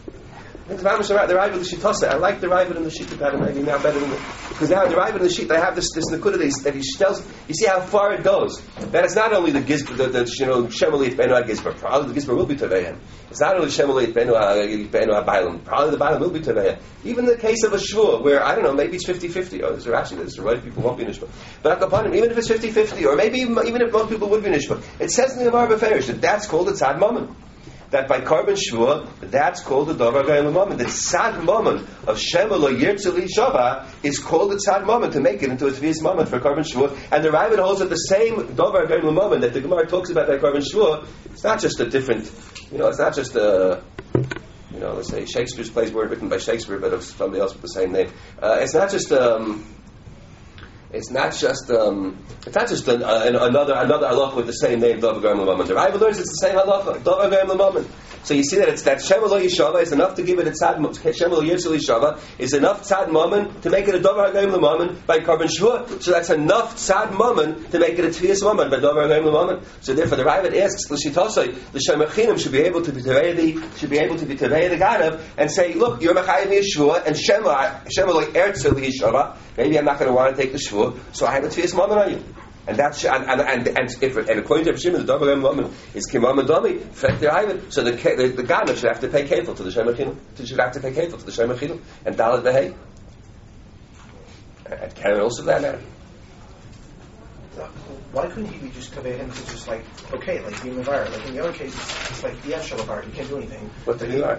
I think the Ravid L'Shitosai, I like the Ravid and the Shita better, maybe now better than the, because now the Ravid and the Shita, they have this, this Nakuda that he tells, you see how far it goes. That it's not only the Gizber, the, the, you know, Shemali Benu HaGizber, probably the Gizber will be Teveya. It's not only Shemali Benu HaBailam, probably the Bailam will be Teveya. Even the case of a Shvur, where, I don't know, maybe it's fifty-fifty, or there's actually, there's the right people won't be Nishma. But upon him, even if it's fifty-fifty, or maybe even, even if most people would be Nishma, it says in the Gemara Beferish that that's called a tzad moment. That by carbon shvua, that's called the Dovar Gem L'Mamen. The tzad moment of Shema Lo Yirtzu L'Shava is called the tzad moment to make it into a Tvias moment for carbon shvua. And the Ravid holds that the same Dovar Gem L'Mamen that the Gemara talks about by carbon shvua, it's not just a different, you know, it's not just a, you know, let's say Shakespeare's plays were written by Shakespeare, but of somebody else with the same name. Uh, it's not just um, It's not just um, it's not just an, uh, an, another another halacha with the same name, Dovar Gem L'Mamen. The Ravid learns it's the same halacha, Dovar Gem L'Mamen. So you see that it's that Shema Lo Yishava is enough to give it a tzad. Shema Lo Yirtzu L'Shava is enough tzad moment to make it a Dovar Gem L'Mamen by carbon shvua. So that's enough tzad moment to make it a Tfias moment by Dovar Gem L'Mamen. So therefore, the Ravid asks L'Shitosai, the Shem Echinim should be able to be Tevei the should be able to be Tevei the Ganav and say, look, you're Mechayiv Yeshua and Shema Shema Lo Yirtzu L'Shava. Maybe I'm not going to want to take the shvua, so I have a Tfias moment on you. And that's and and and, and, if, and according to Rav Shimon, the Dovar Gem L'Mamen is Kimam and Domi. So the the, the Ganav should have to pay kefil to the Shem Echinam. Should have to pay kefil to the Shem Echinam and Dalet Behei. And Karen also that matter. Why couldn't he be just convey him to just like okay, like being Mavar? Like in the other case, it's like the Yeshua Mavar, he can't do anything. What did he learn?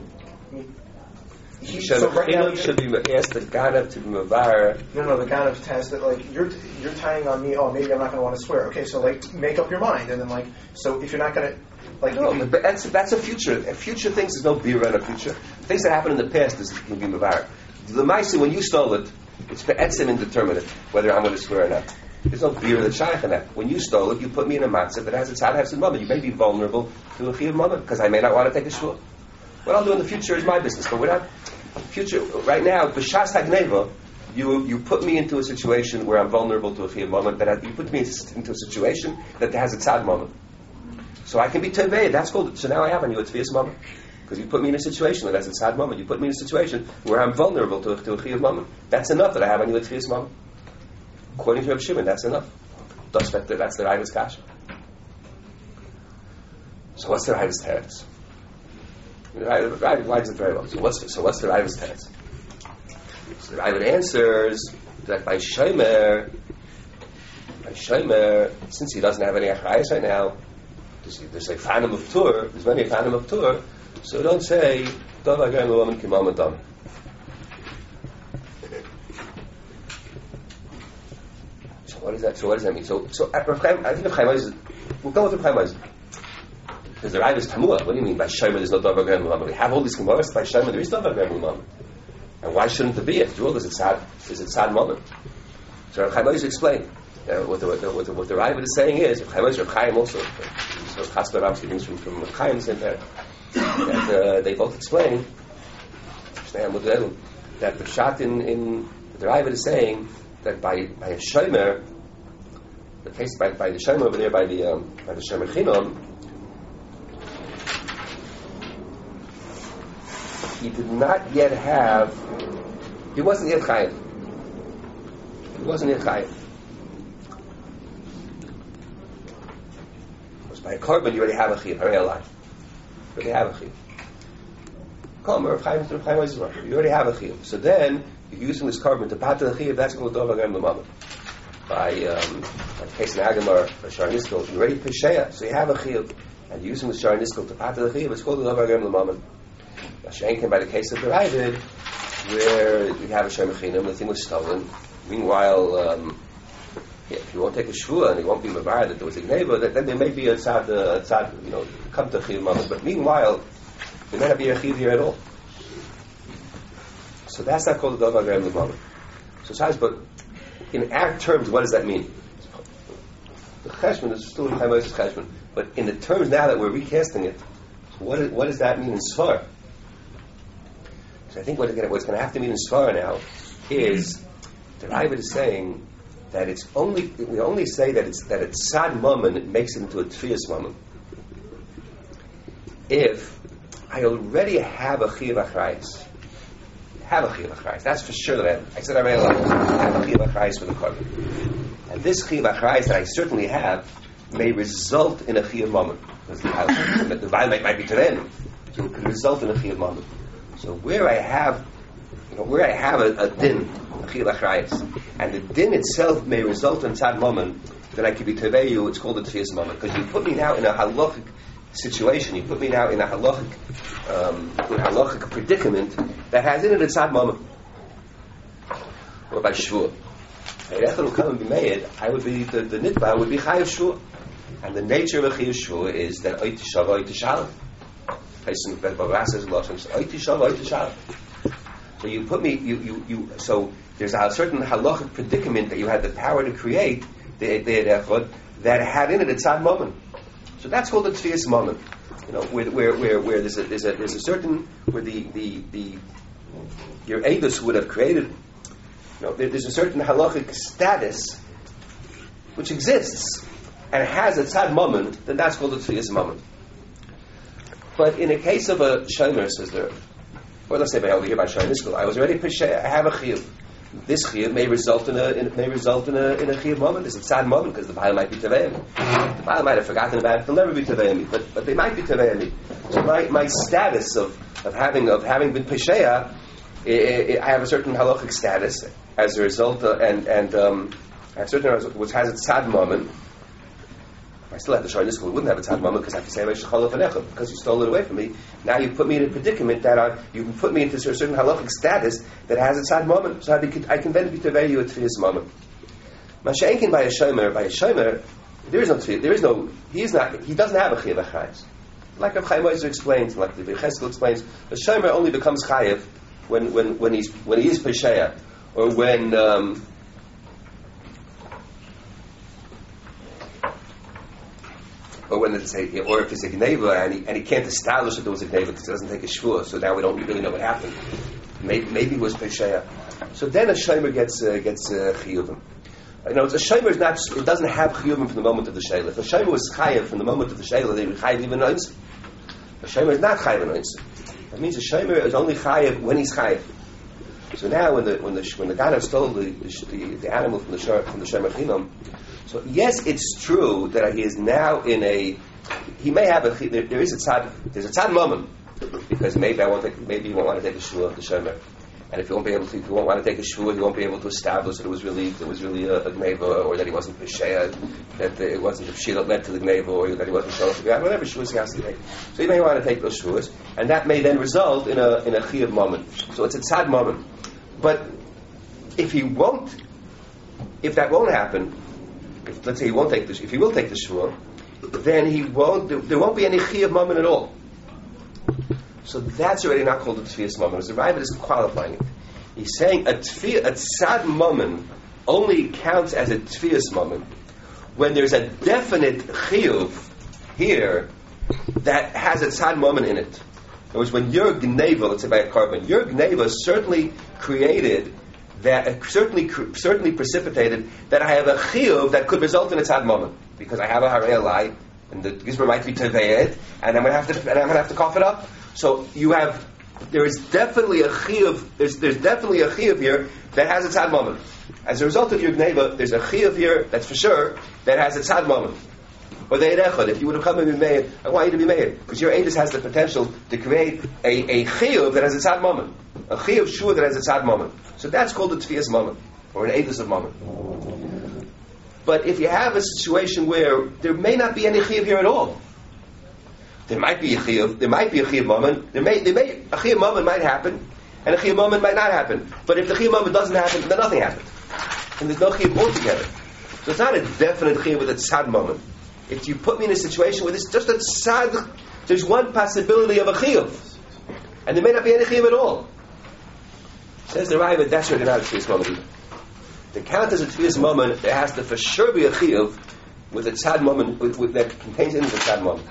He should, so right now, should be asked the Ganav to be Mavar. No, no, the Ganav test that like you're you're tying on me. Oh, maybe I'm not going to want to swear. Okay, so like make up your mind, and then like so if you're not going to like no, you, but that's that's a future. A future things there's no beer in a future. Things that happen in the past is can be Mavar. The Maisa when you stole it, it's be'etzim indeterminate whether I'm going to swear or not. There's no beer that's shaykh in that. When you stole it, you put me in a matzah that has a tzad hefsed moment. You may be vulnerable to a chiyuv moment because I may not want to take a shvur. What I'll do in the future is my business, but we're not. Future right now, b'shas hagneva, you you put me into a situation where I'm vulnerable to a chiyuv moment. That you put me into a situation that has a tzad moment, so I can be tevei. That's called. So now I have on you a tvias moment because you put me in a situation that has a tzad moment. You put me in a situation where I'm vulnerable to a, to a chiyuv moment. That's enough that I have on you a tvias moment. According to Rav Shimon, that's enough. That's the that's the Ravid's kasha. So what's the Ravid's teretz? The Ravid lines it very well. So what's the, so what's the Ravid's teretz? So the Ravid answers that by Shomer, by Shomer, since he doesn't have any achrayas right now, there's, there's a phantom of Tur, there's many phantom of Tur, so don't say Dovar Gem L'Mamen Kimam and Dami. So what is that? So what does that mean? So so I think the Chaim we'll go with the Chaim. Because the Rav is Tamua. What do you mean by Shomer there's no Dovar Gem L'Mamen? We have all these Gemaras by Shomer there is Dovar Gem L'Mamen. And why shouldn't there be? After all, is it sad? Is it sad moment? So Rav Chaim explain uh, what the what the, what the, what the Rav is saying is Rav Chaim Rav Chaim also. So Chatzler Rav things from from Rav Chaim in there. And uh, they both explain that the Pshat in in the Rav is saying that by by a Shomer, the case by by the Shomer over there by the um, by the Shomer Chinom. He did not yet have he wasn't yet chayiv. He wasn't yet chayiv. Because by a korban you already have a chiyuv, already alive. You already have a chiyuv. You already have a chiyuv. So then, you're using this korban to pat the chiyuv, that's called Dov HaGoyim L'Mammon. By, um, by case in Agamar, by Shar Niskel, you're already Pesheya, so you have a chiyuv. And using the Shar Niskel to pat the chiyuv, it's called Dov HaGoyim L'Mammon. Hashem came by the case of the Ravid, where you have a Shem Echinam, the thing was stolen. Meanwhile, um, yeah, if you won't take a shvua and you won't be mavar that there was a gneva, then there may be a tzad, a tzad, you know, come to chiyuv mammon. But meanwhile, there may not be a chiyuv here at all. So that's not called the Dov HaGoyim L'Mammon. So size, but in our terms, what does that mean? The cheshbon is still in Chaimos' cheshbon, but in the terms now that we're recasting it, what is, what does that mean in Sfar? So I think what, what's going to have to mean in Sfar now is the Ravid is saying that it's only we only say that it's that it's sad moment it makes it into a tfiyas moment if I already have a chiyuv achrayis. Have a chiyuv achrayis. That's for sure. That I said I already have a chiyuv achrayis for the korban, and this chiyuv achrayis that I certainly have may result in a chiyuv moment because the, the violence might be terem, so it could result in a chiyuv moment. So where I have, you know, where I have a, a din, a chiyuv achrayis, and the din itself may result in tzad moment, then I could be teveyu. It's called a tfiyas moment because you put me now in a halachic situation. You put me now in a halachic, um, in a halachic predicament that has in it a tzad moment. Or by shvur, Echad will come and be made. I would be the, the nitba would be chayav shvur, and the nature of a chayav shvur is that oit tishav oit tishav. So you put me, you, you, you. So there's a certain halachic predicament that you had the power to create the, the, the that had in it a tzad moment. So that's called the tfiyas moment. You know, where where where, where there's a there's a there's a certain where the the, the your edus would have created. You know, there, there's a certain halachic status which exists and has a tzad moment. Then that's called the tfiyas moment. But in a case of a shomer, says there, or let's say by over here by Shai Niskel, I was already pesheya. I have a chiyuv. This chiyuv may result in a in, may result in a in a chiyuv moment. It's a sad moment because the baal might be teveim. The baal might have forgotten about it. They'll never be teveim, but but they might be teveim. So my, my status of, of having of having been pesheya, I, I have a certain halachic status as a result, of, and and um, I have certain which has its sad moment. I still have to show this school. Wouldn't have a tzad moment because I have to say because you stole it away from me. Now you put me in a predicament that I, you can put me into a certain halachic status that has a tzad moment. So I, be, I can then be teveyu a tfiyas moment. Masha'enkin by a shomer, by a shomer, there is no tfiyas. There is no. He is not. He doesn't have a chiyuv achrayis. Like Rav Chaim Ozer explains, like the Cheskel explains, a shomer only becomes chayiv when when when he's when he is pesheya or when. Um, Or when it's a, or if it's a gneva and he, and he can't establish that there was a gneva because it doesn't take a shvur, so now we don't really know what happened. Maybe, maybe it was pesheya. So then a shomer gets uh, gets uh, chiyuvim. You know, a shomer is not; it doesn't have chiyuvim from the moment of the shayla. If a shomer was chayiv from the moment of the shayla, they would chayiv even oinsim. A shomer is not chayiv oinsim. That means a shomer is only chayiv when he's chayiv. So now, when the when the when the ganav stole the the, the animal from the from the shomer chinam. So yes, it's true that he is now in a. He may have a. There, there is a tzad. There's a tzad moment because maybe I won't take. Maybe you won't want to take a shvur of the shomer, and if you won't be able to, if you won't want to take a shvur, you won't be able to establish that it was really it was really a, a gneva, or that he wasn't pesheya, that it wasn't the pshila led to the gneva, or that he wasn't shown to God. Whatever shvurs he has to take. So you may want to take those shvurs, and that may then result in a in a chiyuv moment. So it's a tzad moment, but if he won't, if that won't happen. If, let's say he won't take this, if he will take the shvur, then he won't. There, there won't be any chiyuv moment at all. So that's already not called a tfiyas moment. As the Ravid is qualifying it, he's saying a tfiyas, a tzad moment only counts as a tfiyas moment when there's a definite chiyuv here that has a tzad moment in it. In other words, when your gneva, let's say by a korban, your gneva certainly created. That certainly certainly precipitated that I have a chiyuv that could result in a tzad moment because I have a harei alai and the gizber might be teveyed and I'm going to have to and I'm going to have to cough it up. So you have there is definitely a chiyuv. There's, there's definitely a chiyuv here that has its tzad moment. As a result of your gneva, there's a chiyuv here that's for sure that has its tzad moment. Or the erechad, if you would have come and been made, I want you to be made, because your edus has the potential to create a, a chiyuv that has its tzad moment, a chiyuv shur that has its tzad moment. So that's called a tefiyas moment, or an edus of moment. But if you have a situation where there may not be any chiyuv here at all, there might be a chiyuv, there might be a chiyuv moment, there may, there may, a chiyuv moment might happen, and a chiyuv moment might not happen. But if the chiyuv moment doesn't happen, then nothing happens. And there's no chiyuv altogether. So it's not a definite chiyuv with a tzad moment. If you put me in a situation where there's just a tzad, there's one possibility of a chiyuv, and there may not be any chiyuv at all. Says the Raya, that's where they're not a tefiyas moment either. To count as a tefiyas moment, there has to for sure be a chiyuv with a tzad moment with, with, that contains in the tzad moment.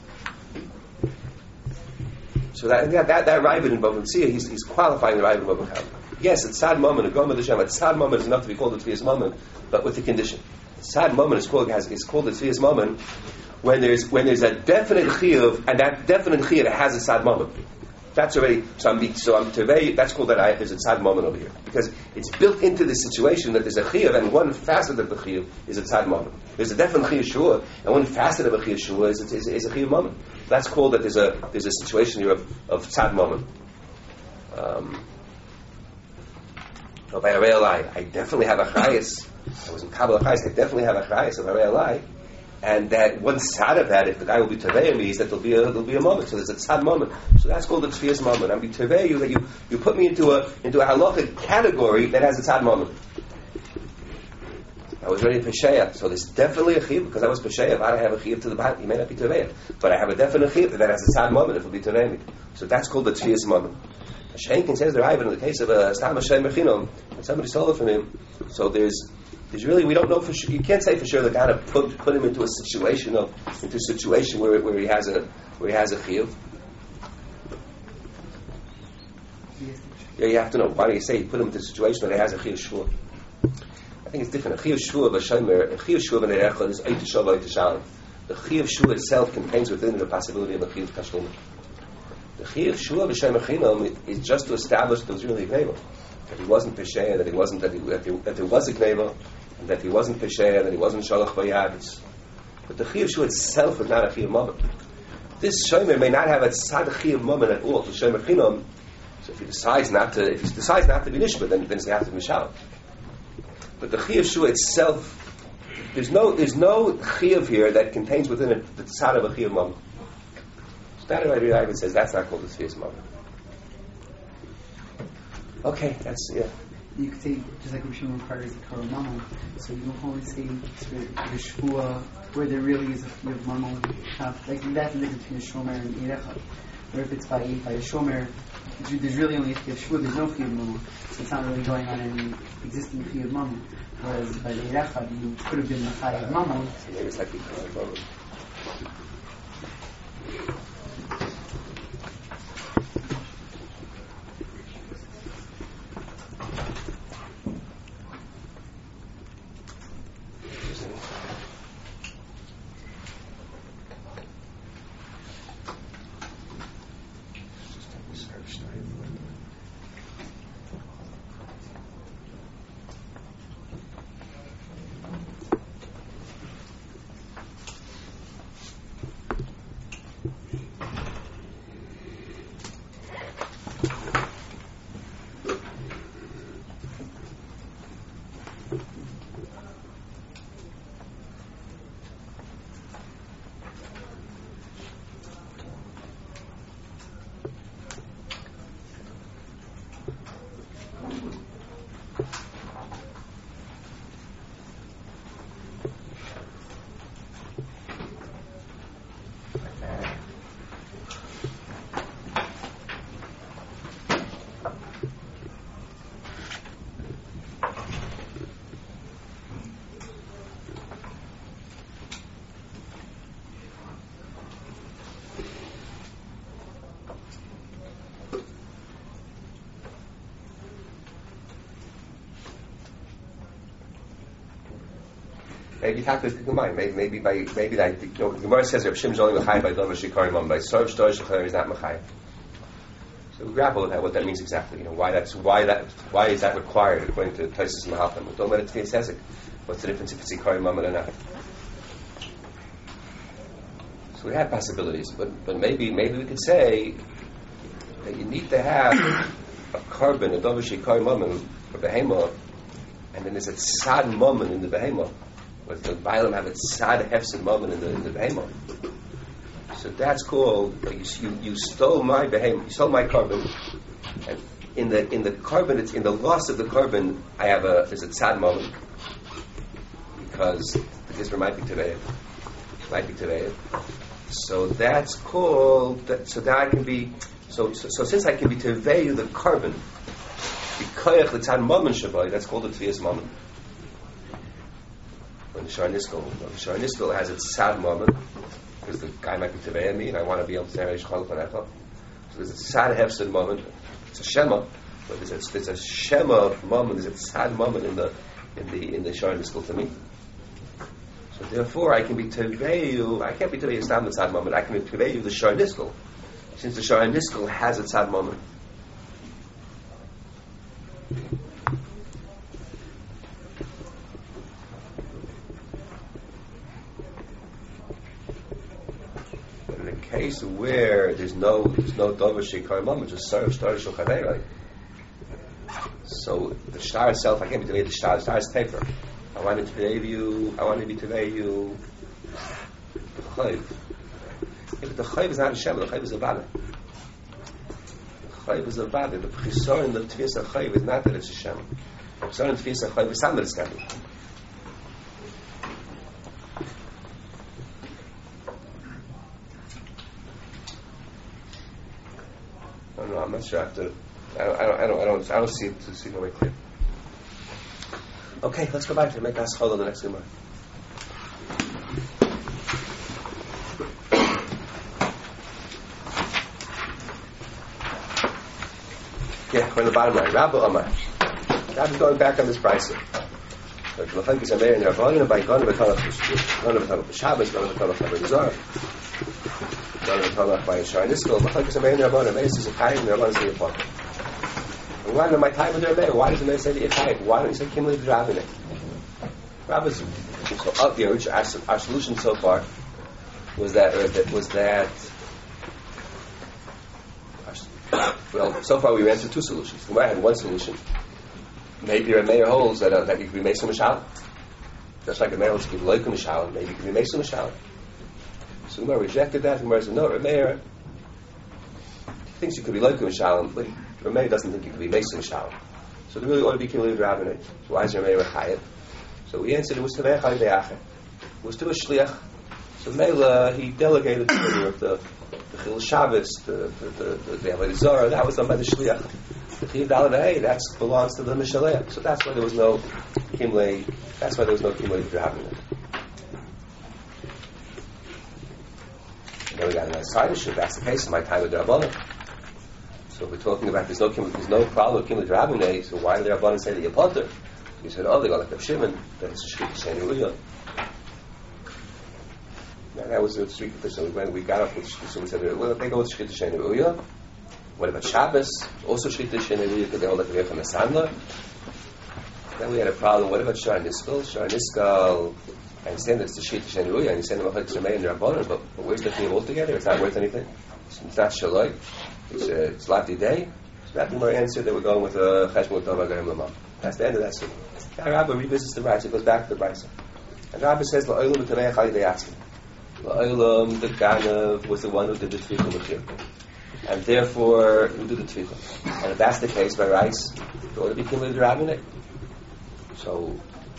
So that that that, that Ravid in Bava Metzia, he's, he's qualifying the Ravid in Bava Metzia. Yes, a tzad moment, a gomad Hashem, a tzad moment is enough to be called a tefiyas moment, but with the condition. A tzad moment is called has is called a tefiyas moment when there's when there's a definite chiyuv, and that definite chiyuv has a tzad moment. That's already so I'm so I'm tevei. That's called that I, there's a tzad moment over here because it's built into the situation that there's a chiyuv, and one facet of the chiyuv is a tzad moment. There's a definite chiyuv shua, and one facet of a chiyuv shua is, is, is a chiyuv moment. That's called that there's a there's a situation here of, of tzad moment. Um, so by Arei I definitely have a chayis. I was in Kabbalah chayis. I definitely have a chayis of Arei, and that one side of that, if the guy will be tevei me, is that there'll be a there'll be a moment. So there's a tzad moment. So that's called the tefiyas moment. I'm be tevei you that you you put me into a into a halachic category that has a tzad moment. I was ready to pesheya, so there's definitely a chiyuv because I was pesheya. If I don't have a chiyuv to the bottom, you may not be tevei, but I have a definite chiyuv that has a tzad moment. It will be tevei me. So that's called the tefiyas moment. Shenkin says the Ravid in the case of a stam Hashem mechinom, and somebody stole it from him. So there's there's really we don't know for sure. You can't say for sure that God put put him into a situation of into a situation where where he has a where he has a chiyuv. Yeah, you have to know. Why do you say he put him into a situation where he has a chiyuv shua? I think it's different. A chiyuv shua b'shomer, a chiyuv shua b'nerechad is eight shava eight shalom. The chiyuv shua itself contains within it the possibility of a chiyuv kashlum. The chiyuv shua b'shem echinam is just to establish that there was really a gneva, that he wasn't pesheya, that he wasn't that, he, that, he, that there was a gneva, and that he wasn't pesheya, that he wasn't shalach bayad. But the chiyuv shua itself is not a chiyuv moment. This shomer may not have a tzad chiyuv moment at all. The shem echinam. So if he decides not to, if he decides not to be nishma, then then he has to be mishal. But the chiyuv shua itself, there's no there's no chiyuv here that contains within it the tzad of a chiyuv moment. That Rabbi Ivan says that's not called the tefiyas moment. Okay, that's yeah. You could say just like Rishon requires a Torah mamon, so you don't only say the shvua where there really is a chiyuv mamon, like that's the difference between a shomer and erechad. Where if it's by by a shomer, there's really only a chiyuv shvua. There's no chiyuv mamon, so it's not really going on any existing chiyuv mamon. Whereas by the erechad, you could have been the chiyuv mamon. So maybe it's like the chiyuv mamon. Maybe Taklis could combine. Maybe maybe by maybe that you know, the Gemara says Reb Shimon is only mechayim by davar shikarim on by sarv shtar shikarim is not mechayim. So So we grapple with that, what that means exactly. You know, why that's why that why is that required according to Taisus Mahalchim? We're talking about it Tfias. What's the difference if it's Ikari Mammon or not? So we have possibilities, but but maybe maybe we could say that you need to have a carbon, a Dovish Ikari Mammon, a Behemah, and then there's a Tzad Mammon in the Behemah. But the Bailam have a Tzad Hefsid Mammon in the in the Behemah. So that's called like you, you you stole my Behemah, you stole my carbon, and in the in the carbon, it's in the loss of the carbon. I have a there's a Tzad Mammon because the Gizra might be Teveyev, might be Teveyev. So that's called. That, so that I can be. So, so so since I can be Teveyev the carbon, B'koyach l'tzad Mammon shabai. That's called the Tfias Mammon. When the Sharniskol, when the Sharniskol has its Tzad Mammon, because the guy might be Teveyev me, and I want to be able to say Reish Chalach Lanecha. So there's a Tzad Hefsid Mammon. It's a Shema, but there's a, there's a Shema Mammon. There's a Tzad Mammon in the in the in the Sharniskol to me. So therefore, I can be Teveyu. I can't be Teveyu Stam the Tzad Mammon. I can be Teveyu the Sharniskol, since the Sharniskol has a Tzad Mammon. But in a case where there's no there's no Dover Shekar Mammon, just Sarah Shtar Shulchanei, right? So the Shtar itself, I can't be Teveyu the Shtar. The Shtar is paper. I want to be you. I want to be Teveyu the Chayv. Yeah, but the Chayv is not a Shem. The Chayv is a Vada. The Chayv is a Vada. The Chisor in the Tfias HaChayv is not that it's a Shem. The Chisor in the Tfias HaChayv is not that it's Gabi. I don't know. I'm not sure. I have to. I don't. I don't. I don't. I don't, I don't see it to see no way clear. Okay, let's go back to make us hold on the next Gemara. Yeah, we're in the bottom line. Rabbi Omar. Rabbi's going back on this pricing. So, L'chayk is a mayor in Rabbanim, by Gana B'Talach, Gana B'Talach B'Shabbos, Gana B'Talach B'Rizor, Gana B'Talach by Yishar Niskol, L'chayk is a mayor in Rabbanim, Meir says a Kayim, and Rabbanim says a Yipot. And why, in my time with the Rebbe, why does the Meir say the Yipot? Why don't you say Kimli B'Ravine? Rabbi's, so up here, which our, our solution so far was that, or that was that, well, so far we answered two solutions. The Gemara had one solution. Maybe a mayor holds that, uh, that you can be Mesa Mishal. Just like a mayor holds to be Loikum Mishal, maybe you can be Mesa Mishal. So the Gemara rejected that. The Gemara said, no, a mayor thinks you could be Loikum Mishal, but the mayor doesn't think you could be Mesa Mishal. So there really ought to be Kilei Rabbinate. So why is your mayor a Chayat? So we answered it was to Vechai Be'ache. It was to a Shliach. So Mela, he delegated the the the Chil Shabbos, the the the the Avodah Zarah. That was done by the Shliach. The Chiv Daled Hey, that belongs to the Mishaleh. So that's why there was no Kimlei. That's why there was no Kimlei Drabin. Then we got another side issue. That's the case in my time with the Rabbanim. So we're talking about there's no there's no problem with Kimlei Drabin. So why did the Rabbanim say that you're potter? He said, oh, they got like a Shimon. That it's a Shkita Sheni Uyah. That was the street. So we went, we got up with, so we said, well, they go with Shkita Sheni Uyah. What about Shabbos? Also Shkita Sheni Uyah, because they hold like a Rechon Asandla. Then we had a problem. What about Shar Niskal? Shar Niskal, I understand that it's the Shkita Sheni Uyah, and you send them a Chak Shemay and Rabbanon, but, but where's the thing altogether? It's not worth anything. It's, it's not Shaloi. It's a it's Lati Day. So that Gemara answered that we're going with a Cheshmut Tova Garim Lamam. That's the end of that story. Now Rabbi revisits the Brisa, goes back to the Brisa. And Rabbi says, La'olam b'tavei achai de'atzim. La'olam, the Ganav, was the one who did the Tficha L'chir. And therefore, who did the Tficha? And if that's the case, by rice, it ought to be Kimli D'Rabbanan. So,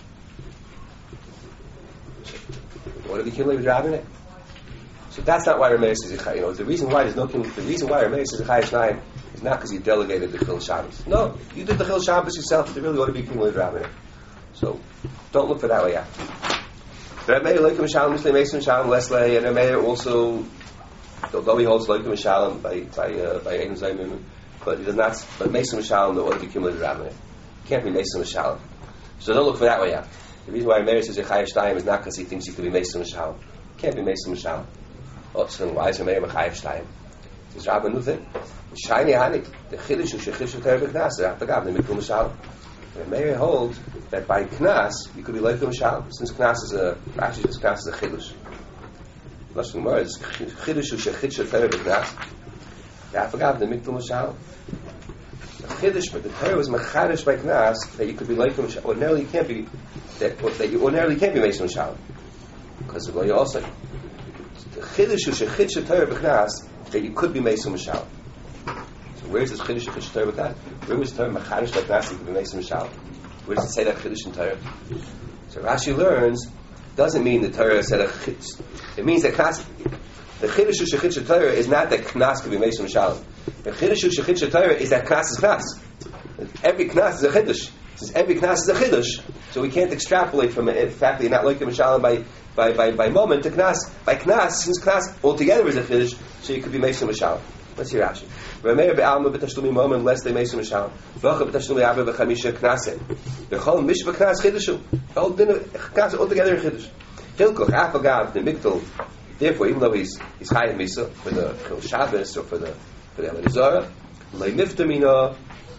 it ought to be Kimli D'Rabbanan. So that's not why Rameir says Yichai. You know, the reason why there's no Kimli, the reason why Rameir says Yichai Shnayim is not because he delegated the Chil Shabbos. No, you did the Chil Shabbos yourself. There really ought to be Kimli D'Rabbanan. So, don't look for that way out. But Rameir Leikum Shalom, Mishlei Mesim Shalom, Lesley, and Rameir also, though he holds Leikum Shalom by by uh, by Ein Zayim, but he does not. But Mesim Shalom, there ought to be Kimli D'Rabbanan. Can't be Mesim Shalom. So don't look for that way out. The reason why Rameir says Yichai Shnayim is not because he thinks he could be Mesim Shalom. Can't be Mesim Shalom. Oh, so why is Rameir Mechayev Shtayim? It's Rabbi new thing. Shiny Hanik, the Chiddush Shechish Torah b'Knas. I forgot the Mikvah Mishalom. The Meir holds that by Knas you could be like the Mishalom, since Knas is a actually this Knas is a Chiddush. Lashon Gemara is Chiddush Shechish Torah b'Knas. I forgot the Mikvah Mishalom. The Chiddush, but the Torah was Mechadish by Knas that you could be like the Mishalom. Ordinarily you can't be that, that you ordinarily can't be Meisum Mishalom because of you also. The Chiddush Shechish Torah b'Knas that you could be Meisum Mishalom. So where is this Chiddush Shechish Torah b'Knas? Where was the Torah Mechadish by Knas that you could be Meisum Mishalom? Where does it say that Chiddush in Torah? So Rashi learns doesn't mean the Torah said a Chiddush. It means that Knas, the Chiddush Shechish Torah is not that Knas could be Meisum Mishalom. The Chiddush Shechish Torah is that Knas is Knas. Every Knas is a Chiddush. Since every Knas is a Chiddush, so we can't extrapolate from it. In fact, you're not like a Mishalom by by by by moment to Knas. By Knas, since Knas altogether is a Chiddush, so you could be Meisum Mishalom. Let's hear Rashi. Rameir be'alma b'tashlumi moment unless they Meisum Mishalom. V'acha b'tashlumi abba v'chamisha Knasen. V'chol mishva Knas Chiddushu. All dinner Knas altogether a Chiddush. Hilkoch afagav the mikdal. Therefore, even though he's he's high in Misa for the for Shabbos or for the for the Avodah Zarah, lay niftamina.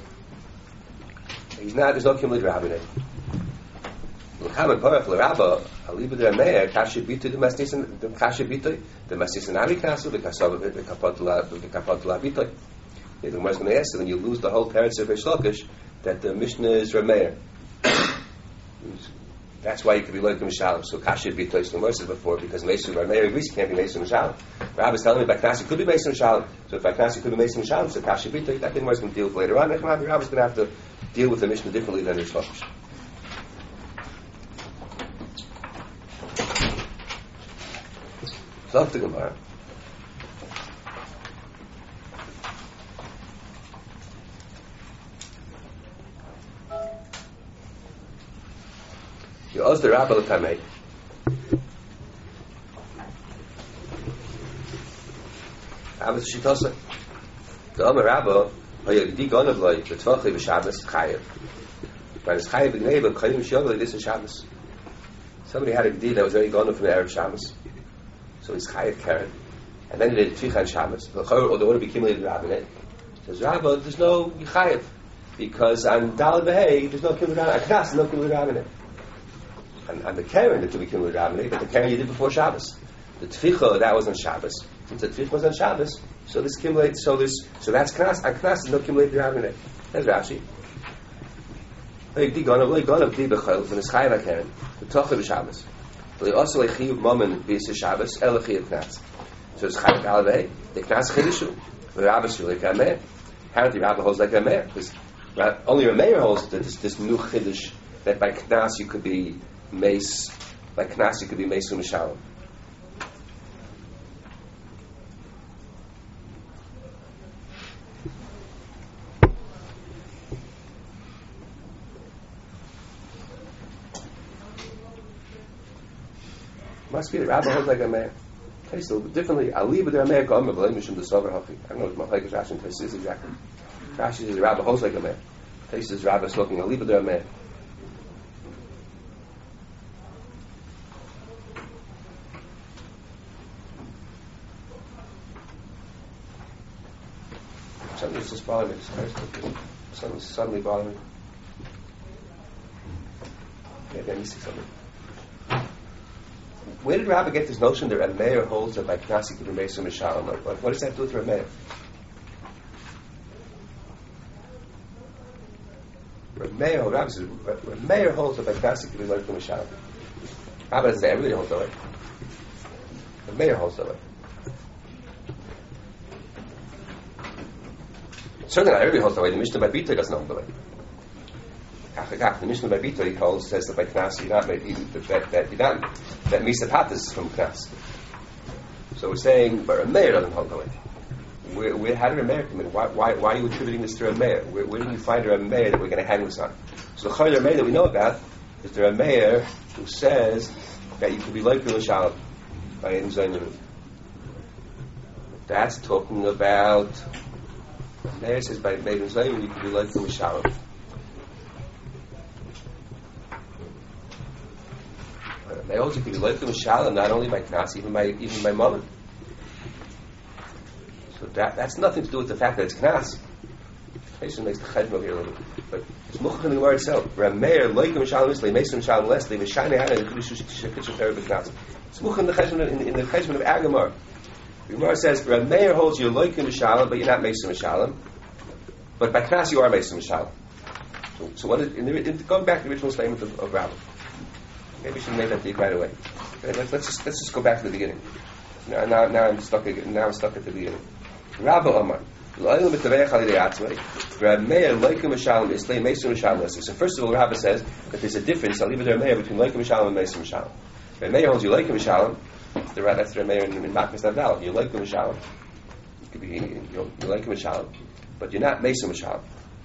He's not. There's no kimli rabbinate. L'chamen parach l'rabba aliba d'rameir kasher bitu the masnisin the kasher bitu the masnisin ari kasu the kasav the kapat la the kapat la bitu. The Gemara is going to ask so then you lose the whole parents of Reish Lakish that the Mishnah is rameir. That's why you could be like the Mishalom. So kasher bitu is the Gemara said before because Mesu rameir agrees can't be Mesu Mishalom. Rabbi is telling me by Knasi could be Mesu Mishalom. So if by Knasi could be Mesu Mishalom, so kasher bitu that Gemara is going to deal with later on. Rabbi is going to have to deal with the Mishnah differently than Reish Lakish. So the Gemara. You ask the Rabbi l'tamei. Rabbi Shitasa. The Omer Rabbi. Hayagdi Gonav Loi, the Tvachli B'Shabbos, Chayev. When it's Chayev B'Gneva, Chayev B'Shabbos, this is Shabbos. Somebody had a Gdi that was very Gonav from the Erev Shabbos. So he's Chayev Karen. And then he did Tficha on Shabbos. Or the order became a Rabbinate. Says, Rabbi, there's no Chayev. Because on Daled Behei, there's no Kibbutz Rabbinate. Aknas, there's no Kibbutz Rabbinate. And on the Karen, there could be Kibbutz Rabbinate, but the Karen you did before Shabbos. The Tficha, that was on Shabbos. Since the Tficha was on Shabbos, so this accumulates, so this, so that's Knas, and Knas is no accumulated Rabbinate. That's Rashi. Hayagdi Gonav, Loi Gonav Di B'Chayil, from his Chayev HaKaren, the Tocha B'Shabbos. But they also like Chiyuv Mammon B'Yis Shabbos, El Chiyuv Knas. So it's Chayev Alvei, the Knas Chidushu, the Rabbis feel like Rameir. Apparently Rabbi holds like Rameir, because only Rameir holds that this, this new Chidush, that by Knas you could be Meis, by Knas you could be Meis U'Mishalom. Must be the Rabbi holds like a man. Okay, so differently, Ali but the Rameir Gomer B'Lei Mishum D'Sover Hachi. I don't know what Machlekes Rashi and Tosfos is exactly. Rashi says the Rabbi holds like a man. Tosfos says Rabbi is talking Ali but the Rameir. Something's just bothering me. Something's suddenly bothering me. Maybe I missed something. Where did Rabbi get this notion that Rameir holds that by Knas he could be Meis U'Mishalom? What, what does that do with Rameir? Rameir, Rabbi says, Rameir holds that by Knas he could be Meis U'Mishalom. Rabbi doesn't say everybody holds that way. Rameir holds that way. Certainly not everybody holds that way. The Mishnah by Bito doesn't hold that way. The Mishnah by Bito holds says that by Knas you're not made that that you're not that Misa Patas from Knas. So we're saying, but Rameir doesn't hold that way. Where, where, how did Rameir come in? Why, why, why are you attributing this to Rameir? Where, where did you find a Rameir that we're going to hang this on? So the Chayil Rameir that we know about is the Rameir who says that you could be like L'Shalom by Ein Zayin. That's talking about. Rameir says by Ein Zayin you could be like L'Shalom. They also could be like the Mishalom not only by Knas, even by even by Mammon. So that, that's nothing to do with the fact that it's knas. Jason makes the chedma over here a little bit. But it's muchach in the Gemara itself. Rameir, loikim mishalim islay, mesim mishalim leslie, v'shayne hana, and chidushu shekitshim tereb b'knas. It's muchach in the chedma, in, in the chedma of Agamar. The Gemara says, Rameir holds you loikim mishalim, but you're not mesim mishalim. But by knas you are mesim mishalim. So, so what is, in the, in, going back to the original statement of, of Rabbi. Maybe we should make that deep right away. Okay, let's, let's just let's just go back to the beginning. Now, now, now I'm stuck. Now I'm stuck at the beginning. Rabbi Omar. So first of all, Rabbi says that there's a difference. I'll leave it there between Leikum Mishalim and Mesim Mishalim. Rameir holds you Leikum Mishalim. That's the Rameir in Maknas Navdal. You Leikum Mishalim. You could be you Leikum Mishalim, but you're not Mesim Mishalim.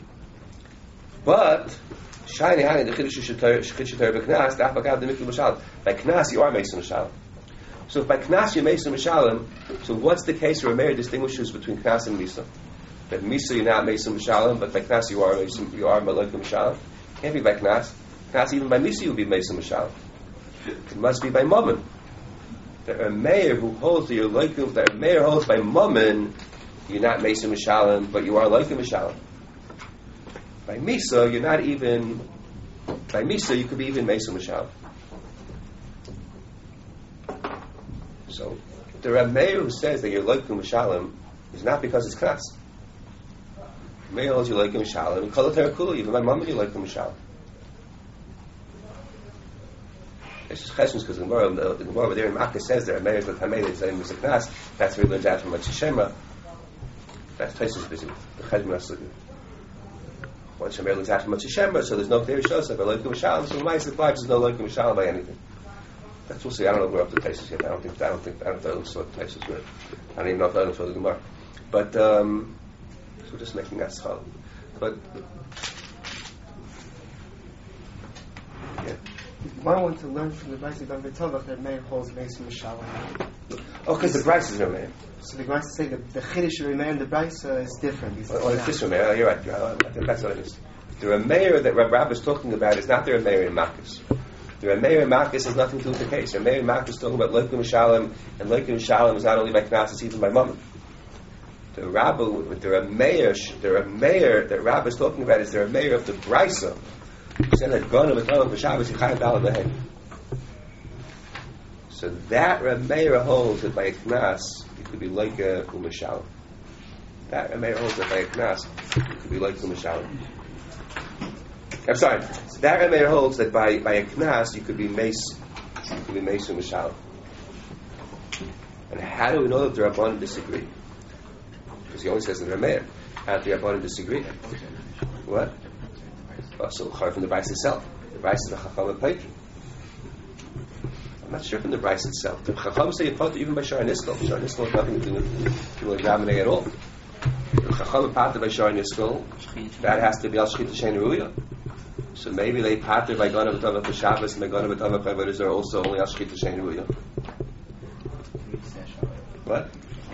But Shiny Hani the Chiddush Shetar B'Knas the Apagav the Mikul Mishalim. By Knas you are Mesim Mishalim. So if by Knas you're Mesim Mishalim, so what's the case where Rameir distinguishes between Knas and Misa? That Misa you're not Mesim Mishalim, but by Knas you are Mesim, you are Leikum Mishalim. Can't be by Knas. Knas even by Misa you'll be Mesim Mishalim. It must be by Mammon. The Rameir who holds the Leikum, the Rameir holds by Mammon, you're not Mesim Mishalim, but you are Leikum Mishalim. By Misa you're not even. By Misa you could be even Mesim Mishalim. So the Rameir who says that you're Leikum Mishalim is not because it's Knas. Rameir holds you Leikum Mishalim, and Kol HaTorah even by Mammon you Leikum Mishalim. It's just cheshbon because the Gemara, the Gemara over there in Makkah says that Rameir is the Tamei that saying it's a Knas. That's where he learns out from Shemra. That's Tosfos busy. The cheshbon has to do. Once Rameir learns out from Shemra, so there's no clear shows like a Leikum Mishalim. So Ma'aseh L'Klar there's no Leikum Mishalim by anything. That's we'll see. I don't know if we're up to Tosfos yet. I don't think. I don't think. I don't know if Tosfos were. I don't even know if I know the Gemara. But um, so we're just making that schal. But yeah. I want to learn from the Brisa of Betovach that Meir holds Mesim Mishalim. Oh, because the Brisa is Rameir. So the Brisa say that the Chiddush of Rameir and the Brisa is different. Well, well, it's this Rameir. You're right. I think that's what it is. The Rameir that Rabbi is talking about is not the Rameir in Makkas. The Rameir in Makkas has nothing to do with the case. The Rameir in Makkas is talking about Leikum Mishalim, and Leikum Mishalim is not only by Knas, it's even by Mammon. The Rabbi, with the Rameir, the Rameir that Rabbi is talking about is the Rameir of the Brisa. Said that Gona B'Tolach B'Shabbos Yichayim Dalad B'Hem. So that Rameir holds that by a Knas it could be like a U'Mishalim. That Rameir holds that by a Knas it could be like U'Mishalim. I'm sorry. That Rameir holds that by by a Knas you could be Meis, you could be Meis U'Mishalim. And how do we know that the Rabbanan disagree? Because he only says in the Rameir. How do the Rabbanan disagree? What? Also, from the Brisa itself. The Brisa is the Chacham and Paitrim. I'm not sure from the Brisa itself. The Chacham say you put even by Shar Niskal. Shar Niskal has nothing to do with with Ramanei at all. The Chacham and Pater by Shar Niskal, that has to be Al Shchita Shein Ruya. So maybe they Pater by Gona B'Tavach B'Shabbos and by Gona B'Tavach B'Avodah are also only Al Shchita Shein Ruya. What?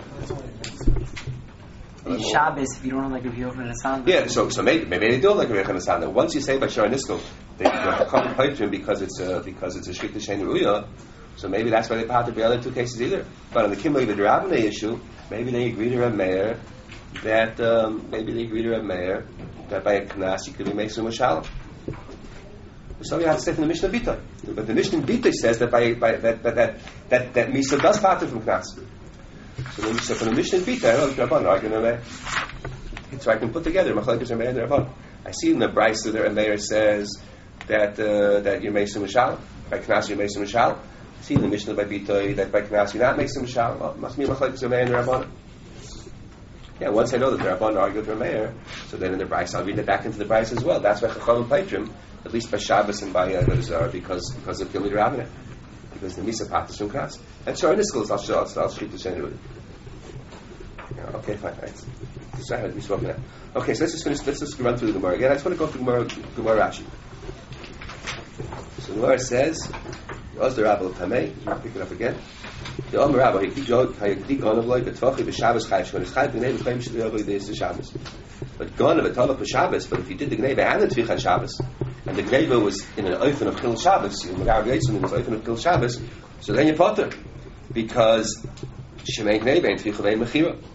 In Shabbos, if you don't like Rabbi Yochanan Hassan. Yeah, so so maybe maybe they do like Rabbi Yochanan Hassan. Once you say by Shara Niskal, they come to because it's a, because it's a Shchita Shein Ruya. So maybe that's why they part the other two cases either. But on the Kimli with the Rabbinay issue, maybe they agree to Rav Meir that um, maybe they agree to Rav Meir that by a Knas you could be Meisum Mishalim. So you have to say from the Mishnah Bita, but the Mishnah Bita says that by, by that that that that, that Misa does part from Knas. So, the, so from the Mishnah Bita, I know the Rabban arguing Rav so I can put together Machlekes Rav Meir and Rabban. I see in the Brisa that Rav Meir says that uh, that you're Meisum Mishalim by Knas you're Meisum Mishalim. I see in the Mishnah by Bita that by Knas you're not Meisum Mishalim. Well, must be Machlekes Rav Meir and Rabban. Yeah, once I know that the Rabban argued Rav Meir, so then in the Brisa I'll read it back into the Brisa as well. That's why Chacham and Paitrim, at least by Shabbos and by Avodah Zarah, because because of Gilui Rabbinah, because the Misa Pat is from Knas. And Shara Niskal is Al Shchita Shein Ruya. Okay, fine. Right. Sorry, we spoke now. Okay, so let's just finish. Let's just run through the Gemara again. I just want to go through Gemara, Gemara Rashi. So the Gemara says, "Oz the Rabbi Tamei." Pick it up again. The Omer Rabbi, he joked, "Hayakdi Ganav like a Tvachi b'Shabbos Chayish when it's Chayiv b'Nei b'Chaim Shli Rabbi Deis Shabbos." But Ganav Tvachi b'Shabbos. But if you did the Gneva and the Tvicha Shabbos, and the Gneva was in an ofen of Chil Shabbos, in the Rabbi Yitzchak was ofen of Chil Shabbos, so then you potter because Shemei Gneva and Tvicha Vei Mechira.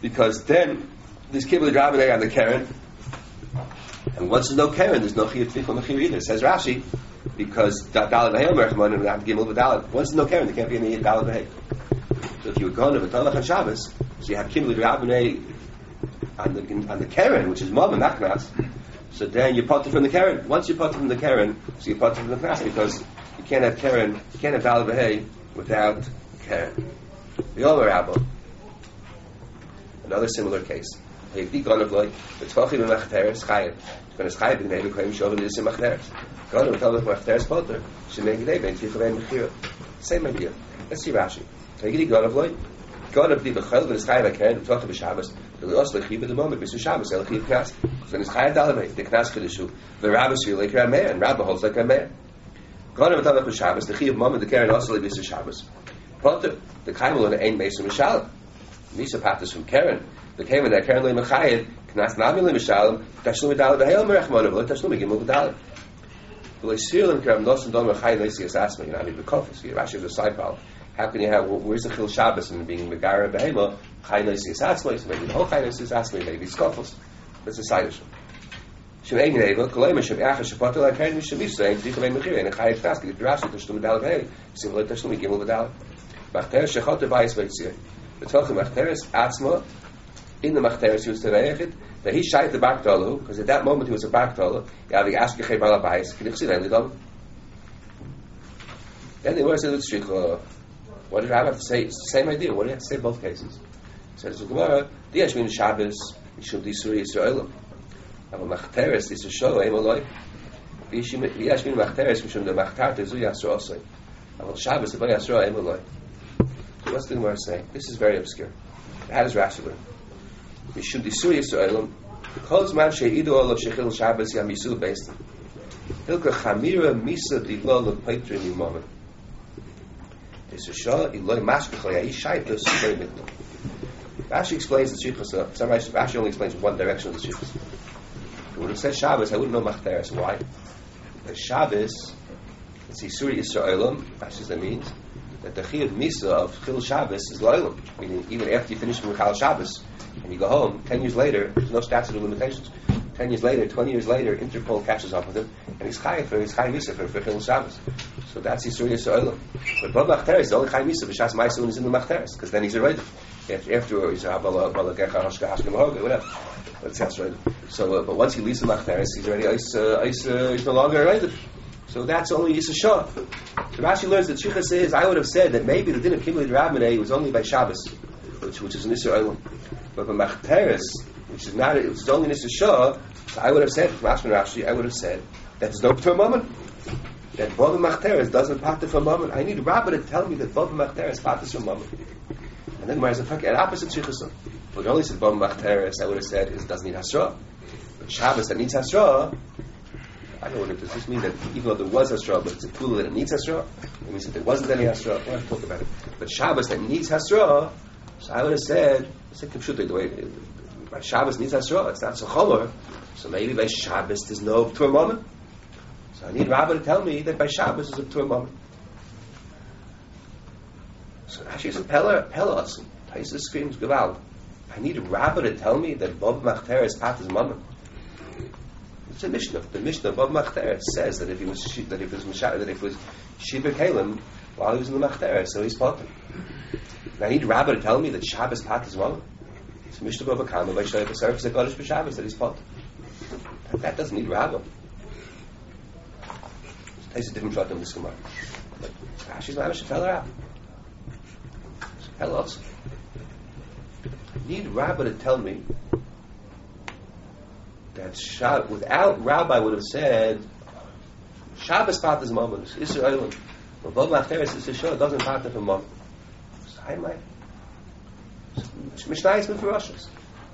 because then there's kibbutz rabbanei on the keren, and once there's no keren, there's no chiyuv tficha mechir either. Says Rashi, because dalet v'hei merchman and we have to gimel v'dalet. Once there's no keren, there can't be any dalet v'hei. So if you were going to v'talach on Shabbos, so you have kibbutz rabbanei on the on the keren, which is mom and knas. So then you put it from the keren. Once you put it from the keren, so you put it from the knas, because you can't have keren, you can't have dalet v'hei without keren. The Omer Rabba, another similar case. If you gone of like the tfachim and machteres chayiv, when it's chayiv, maybe claim show the sim machteres. Gone of tell machteres potter, she make day ben tifavei mechira. Same idea. Let's see Rashi. Take it gone of like gone of the bechel when it's chayiv again tfachim b'Shabbos. The also chiv at the moment b'su Shabbos el chiv knas. So it's chayiv dalavei the knas kedushu. The Rabbi feel like Rameir and Rabbi holds like Rameir. Gone of tfachim b'Shabbos the chiv moment the keren also like b'su Shabbos. Potter the chayiv will ain't meisum mishalem. Misa patas from keren. The came in that keren le mechayed knas nami le mishalem tashlum dalet behel merachmon but tashlum gimel dalet. The leisilim keren dos and don mechayed leisias asma you know I mean the kofis. Rashi is a side pal. How can you have where's the chil Shabbos and being megara behema chay leisias asma? So maybe the whole chay leisias asma maybe skofos. That's a side issue. Shemei neva kolay mishav achas shapatel like keren mishav saying dichavei mechir and chayed fast to get Rashi tashlum dalet behel similar tashlum gimel dalet. Machteres shechot device veitzir. The Tachim Machteres Atzma, in the Machteres he was to Reichit, that he shied the Bartolu, because at that moment he was a Bartolu, yeah, the Ashkechei Balabais, can you see that? Then they were saying, what did I have to say? It's the same idea. What do you have to say in both cases? He says, the Gemara, the Yashmin Shabbos, Yishum Disuri Yisraelim. Now, Machteres, this is show, Eim Oloi. The Yashmin Machteres, Yishum the Machtarte, Zu Yasro Osoi. Now, Shabbos, Eba Yasro, Eim Oloi. What's the Gemara saying? This is very obscure. How does Rashi learn? Mishum disur Yisraelim, kol zman she'idu olav shechil Shabbos yam yisu beistim. Hilka chamira misa diglo lepeitri mimamen. Yisrashah iloi mashkechol ya'i shaitos shei mitno. Rashi explains the Shichas. Some Rashi only explains one direction of the Shichas. When it says Shabbos, I wouldn't know Machteres. Why? Because Shabbos, it's Yisur Yisraelim. Rashi says that means that the chiyuv misa of chil Shabbos is loyal. Meaning, even after you finish from Chal Shabbos and you go home, ten years later, there's no statute of limitations. Ten years later, twenty years later, Interpol catches up with him, and he's chayiv for his chayiv misa for, for chil Shabbos. So that's Yisur Yisraelim. But Bob Machteres is only chayiv misa b'shas ma'isa when he's in the Machteres, because then he's already after after he's a bala bala gecha hashka hashka mahoga whatever. But that's right. So, uh, but once he leaves the Machteres, he's already ice uh, ice. Uh, he's no longer already. So that's only Yisashah. So Rashi learns that Shichas says, I would have said that maybe the din of Kibbutz Rabbanei was only by Shabbos, which, which is an Isser Olam. But by Machteres, which is not, it was only an Yisashah, so I would have said, Rashi Rashi, I would have said, that there's no P'tur Moment. That Bob Machteres doesn't pater for a moment. I need Rabbi to tell me that Bob Machteres paters for a moment. And then whereas the at opposite Shichas, but only said Bob Machteres, I would have said, it doesn't need Hasra. But Shabbos that needs Hasra, I don't know what it does. Does this mean that even though there was Hasra, but it's a pool that it needs Hasra? It means that there wasn't any Hasra. We'll have to talk about it. But Shabbos that needs Hasra, so I would have said, I said Kipshutay, the way by Shabbos needs Hasra, it's not so chomer. So maybe by Shabbos there's no P'tur Moment. So I need Rabbi to tell me that by Shabbos is a P'tur Moment. So Rashi is a Pella, Pella, Taisa screams, Gavald. I need a Rabbi to tell me that Bob Machter is Pat's Moment. It's a Mishnah. The Mishnah above Machteres says that if he was that if it was that if it was Shiva Kalim while he was in the Machteres, so he's potter. And I need Rabbi to tell me that Shabbos pat is wrong. It's a Mishnah above Akama by Shayach Service that Kodesh b'Shabbos that he's potter. That doesn't need Rabbi. It's a different shot than this Gemara. But Rashi's not a Shafel Rabbi. Shafel also. I need Rabbi to tell me that Shab- without Rabbi would have said Shabbos pat is a moment, Isser Olam. But Bob Macheres is a show, it doesn't pat of a moment. So I might. Mishnah is for Roshas.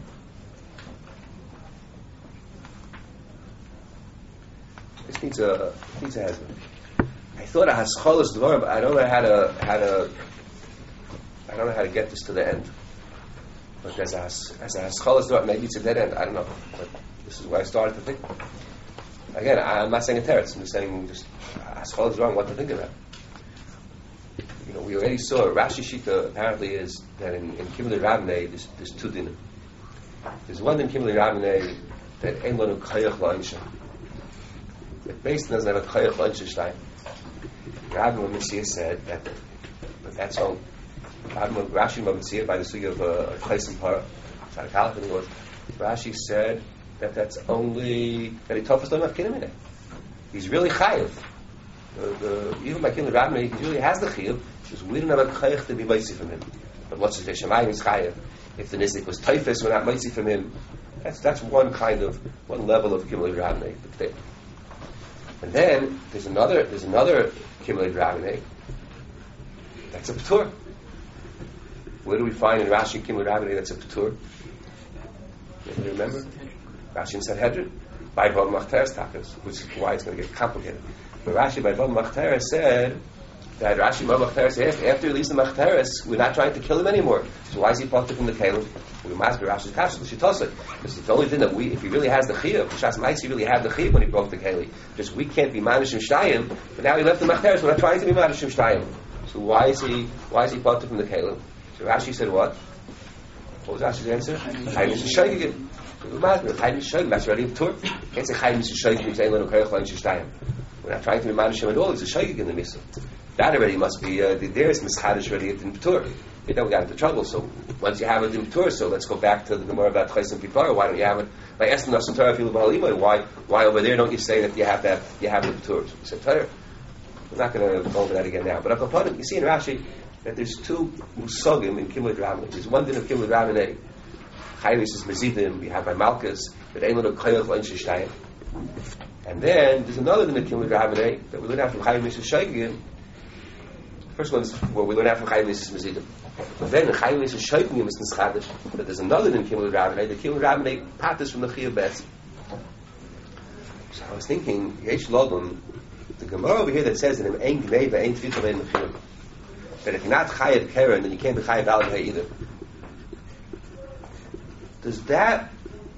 This needs a needs a husband. I thought a hascholas dvar, but I don't know how to how to I don't know how to get this to the end. But as a as a hascholas dvar, maybe it's a dead end. I don't know. But this is where I started to think. Again, I'm not saying a teretz. I'm just saying just hascholas dvar, what to think about. You know, we already saw Rashi Shita apparently is that in, in Kimli Rabnei there's, there's two dinim. There's one in Kimli Rabnei that Ein Lanu Kayach La'Insha. The base doesn't have a Kayach La'Insha Shtayim. Rabbi Messiah said that, but that's all. Rashi Messiah by the sugi of a Chaysim Parah, Tzaddik Aleph, was Rashi said that that's only that he toughest don't have kinim in it. He's really chayiv. The, the, even by Kimli Rabnei, he really has the chiyuv. Because we don't have a chayich to be mitzi from him. But what's the Shemayim is chayiv. If the nizik was typhus, we're not mitzi from him. That's that's one kind of one level of Kimli Rabnei. And then there's another there's another Kimli Rabnei. That's a p'tur. Where do we find in Rashi Kimli Rabnei that's a p'tur? Do you remember? Rashi in Sanhedrin by Vav Machteres Takas, which is why it's going to get complicated. But Rashi by Vav Machteres said that Rashi Vav Machteres asked after he leaves the Machteres, we're not trying to kill him anymore. So why is he plucked from the Kalim? We must be Rashi's Kasha, the Shitosik. Because it's the only thing that we, if he really has the Chiyuv, Shas Maitzi really had the Chiyuv when he broke the Kali. Just we can't be Manishim Shtayim, but now he left the Machteres, we're not trying to be Manishim Shtayim. So why is he why is he plucked from the Kalim? So Rashi said what? What was Rashi's answer? Chayim is Shaygin. Chayim is Shaygin, that's already a Tur. You can't say Chayim is Shaygin, you say Lenu Kayach La'Insha Shtayim. We're not trying to be Manishim at all, it's a Shaygin in the Misa. That already must be, uh, there is Mischadish already at the P'tur. You know, we got into trouble, so once you have it in P'tur, so let's go back to the Gemara about Chaysim Pipara. Why don't you have it? Like Eston Nasan Torah Filu B'Halima, why, why over there don't you say that you have that, you have the P'tur? So we said, Torah. We're not going to go over that again now. But Akapanim, you see in Rashi that there's two Musogim in Kimli Rabnei. There's one din of Kimli Rabnei. Chayim is Mezidim, we have by Malkus, that Ein Lanu Kayach La'Insha Shtayim. And then there's another din of Kimli Rabnei that we learn out from Chayim is Shaygin. First one's where we learn out from Chayim is Mezidim. But then in Chayim is Shaygin is Nischadish. But there's another din of Kimli Rabnei, the Kimli Rabnei patas from the Chiyuv Betz. So I was thinking, Yesh Lodum, the Gemara over here that says that Ein Gnei Ve'Ein Tficha Ve'Ein Mechir, that if you're not Chayav Keren, then you can't be Chayav Al either. Does that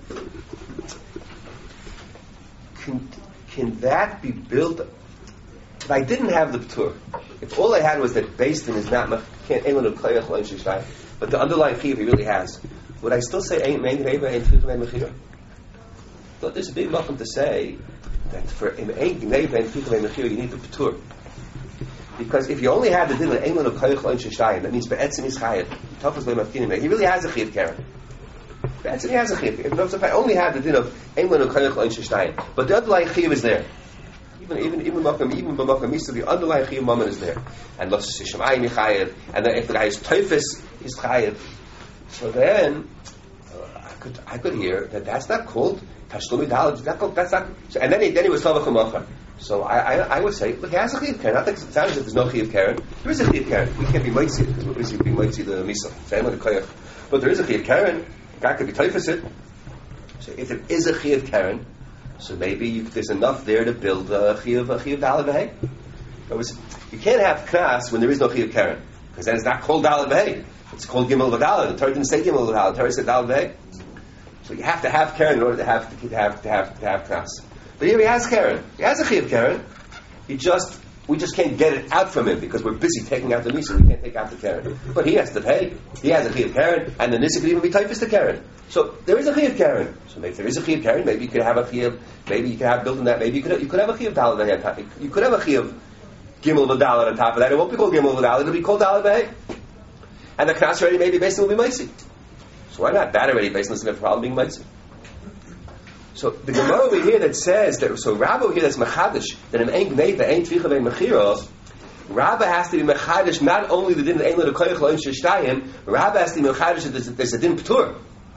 can, can that be built? If I didn't have the P'tur, if all I had was that based in is not can't Ein Lanu Kayach La'Insha Shtayim, but the underlying chiyuv he really has, would I still say Ein Gnei Ve'Ein Tficha Ve'Ein Mechir? But there's a big welcome to say that for Ein Gnei Ve'Ein Tficha Ve'Ein Mechir you need the P'tur. Because if you only have the din of Ein Lanu Kayach La'Insha Shtayim, that means Be'etzim is Chayav. Toughest way Mafkinim. He really has a chiyuv Karen. Be'etzim he has a chiyuv. If, if I only had the din of Ein Lanu Kayach La'Insha Shtayim, but the underlying chiyuv is there. Even even even Makam even B'Makam Misa, the underlying chiyuv moment is there. And Los Shemayim Chayav. And then if the guy is Teufus, he's Chayav. So then uh, I could I could hear that that's not called Tashlumi Dal. That's not. And then he then he was Tavach Machar. So I, I I would say, look, he has a chiyuv Karen. Not that it sounds like there's no chiyuv Karen. There is a chiyuv Karen. We can't be mitzi because we're busy being mitzi the Misa. But there is a chiyuv Karen. God could be Teufus it. So if there is a chiyuv Karen, so maybe you, there's enough there to build a chiyuv a chiyuv Daled V'Hei. You can't have knas when there is no chiyuv Karen, because then it's not called Daled V'Hei. It's called Gimel V'Daled. The Torah didn't say Gimel V'Daled. The Torah said Daled V'Hei. So you have to have Karen in order to have to have to have to have knas. But here he has Karen. He has a chiyuv Karen. He just we just can't get it out from him because we're busy taking out the misa. We can't take out the Karen. But he has to pay. He has a chiyuv Karen, and the nisa could even be typhus to Karen. So there is a chiyuv Karen. So maybe if there is a chiyuv Karen, maybe you could have a chiyuv. Maybe you could have built on that. Maybe you could you could have a chiyuv Daled on top. You could have a chiyuv Gimel V'Daled on top of that. It won't be called Gimel V'Daled. It'll be called Daled V'Hei. And the knas already maybe based on will be mitzi. So why not that already based on the problem being mitzi? So the Gemara over here that says that, so Rabba over here that's mechadish that an Ein Gnei Ve'Ein Tficha Ve'Ein Mechira, Rabba has to be mechadish not only the din of Ein Lanu Kayach La'Insha Shtayim, Rabba has to be mechadish that there's a din P'tur.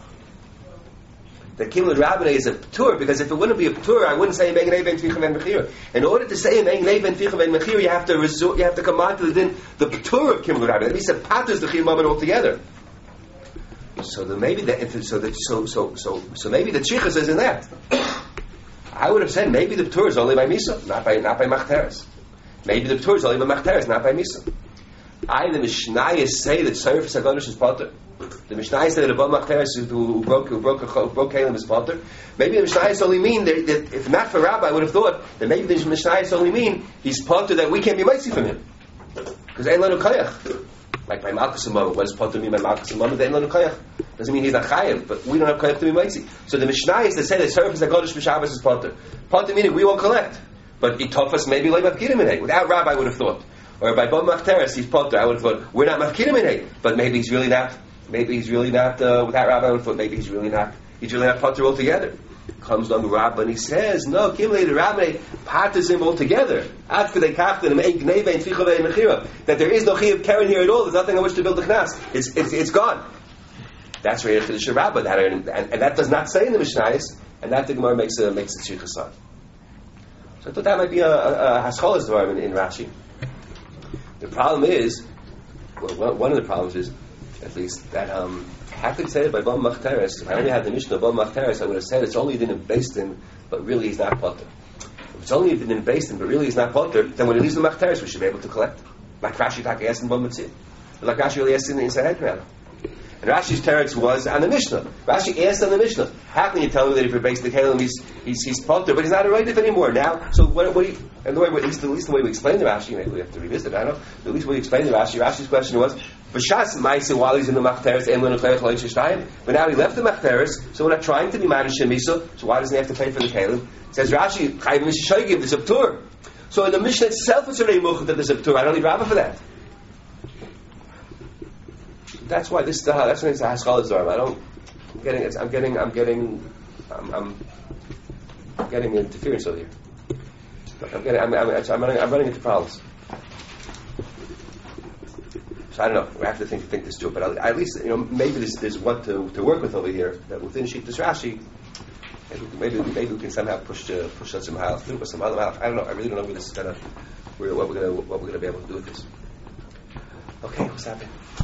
The Kimli Rabbanei is a P'tur, because if it wouldn't be a P'tur, I wouldn't say Ein Gnei Ve'Ein Tficha Ve'Ein Mechira. In order to say Ein Gnei Ve'Ein Tficha Ve'Ein Mechira, you have to resort, you have to come on to the din, the P'tur of Kimli Rabbanei. That means it patters the chiyuv moment altogether. So the, maybe the, so the, so so so so maybe the chichas is in that. I would have said maybe the p'tur is only by misa, not by not by machteres. Maybe the p'tur is only by machteres, not by misa. I the Mishnayos say that Sefer Sagonish is potter. The Mishnayos say that above machteres who broke who broke who broke kalim is potter. Maybe the Mishnayos only mean that, that if not for Rabbi, I would have thought that maybe the Mishnayos only mean he's potter that we can't be mitzi from him. Because Ein Lanu Koyach. Like my Malchus Mama, what does Potter mean by Malchus Mama? Ein Lanu Koyach. Doesn't mean he's not Chayev, but we don't have Koyach to be Mitzi. So the Mishnah is to say that Serif is a Godesh B'Shabbos is Potter. Potter meaning we won't collect. But Itofas maybe like Mafkirim in without Rab, I would have thought. Or by Bom Machteres, he's Potter. I would have thought, we're not Mafkirim in but maybe he's really not, maybe he's really not, uh, without Rab, I would have thought, maybe he's really not, he's really not Potter altogether. Comes along Rab and he says, no, Kimle the Rabbe parties him altogether. That there is no Chiyav Keren here at all. There's nothing on which to build a Knas. It's it's it's gone. That's Reich the Sharabba, that and, and that does not say in the Mishnayos, and that the Gemara makes a makes a Shichasad. So I thought that might be a, a, a Hascholas Dvarim in, in Rashi. The problem is, well, one of the problems is, at least, that um, how could say it by Bam Machteres? If I only had the Mishnah of Bam Machteres, I would have said it's only din in Beistin, but really he's not Potter. If it's only din in Beistin, but really he's not Potter, then when he leaves the Machteres, we should be able to collect. Like Rashi Taka asked in Bam Mitzvah. Like Rashi really asked in the Sanhedrin. And Rashi's teretz was on the Mishnah. Rashi asked on the Mishnah, how can you tell me that if you're based the Kalim, he's he's he's Potter, but he's not a Reitif anymore now? So what? What? Do you, and the way, at least, at least the way we explain the Rashi, maybe we have to revisit. I don't know. At least the way we explain the Rashi, Rashi's question was, B'shas Ma'aseh while he's in the Machteres, Ein Lanu Koyach Lo Yishtayim. But now he left the Machteres, so we're not trying to be Manish Misa. So why doesn't he have to pay for the Kalim? Says Rashi, Chayv Mishaygim, there's a Ptur. So in the Mishnah itself, it's already Muchad that there's a Ptur. I don't need Rabbah for that. That's why this. Uh, that's why it's a Haschalas Dvarim. I don't. I'm getting. I'm getting. I'm getting. I'm, I'm, I'm getting interference over here. I'm getting. I'm, I'm, I'm, running, I'm running into problems. So I don't know. We have to think think this through. But at, at least you know maybe there's, there's what to, to work with over here. That within Shittas Rashi, maybe maybe maybe we can somehow push uh, push that somehow through. But some other I don't know. I really don't know where this is gonna. Where, what we're gonna what we're gonna be able to do with this. Okay, what's happening?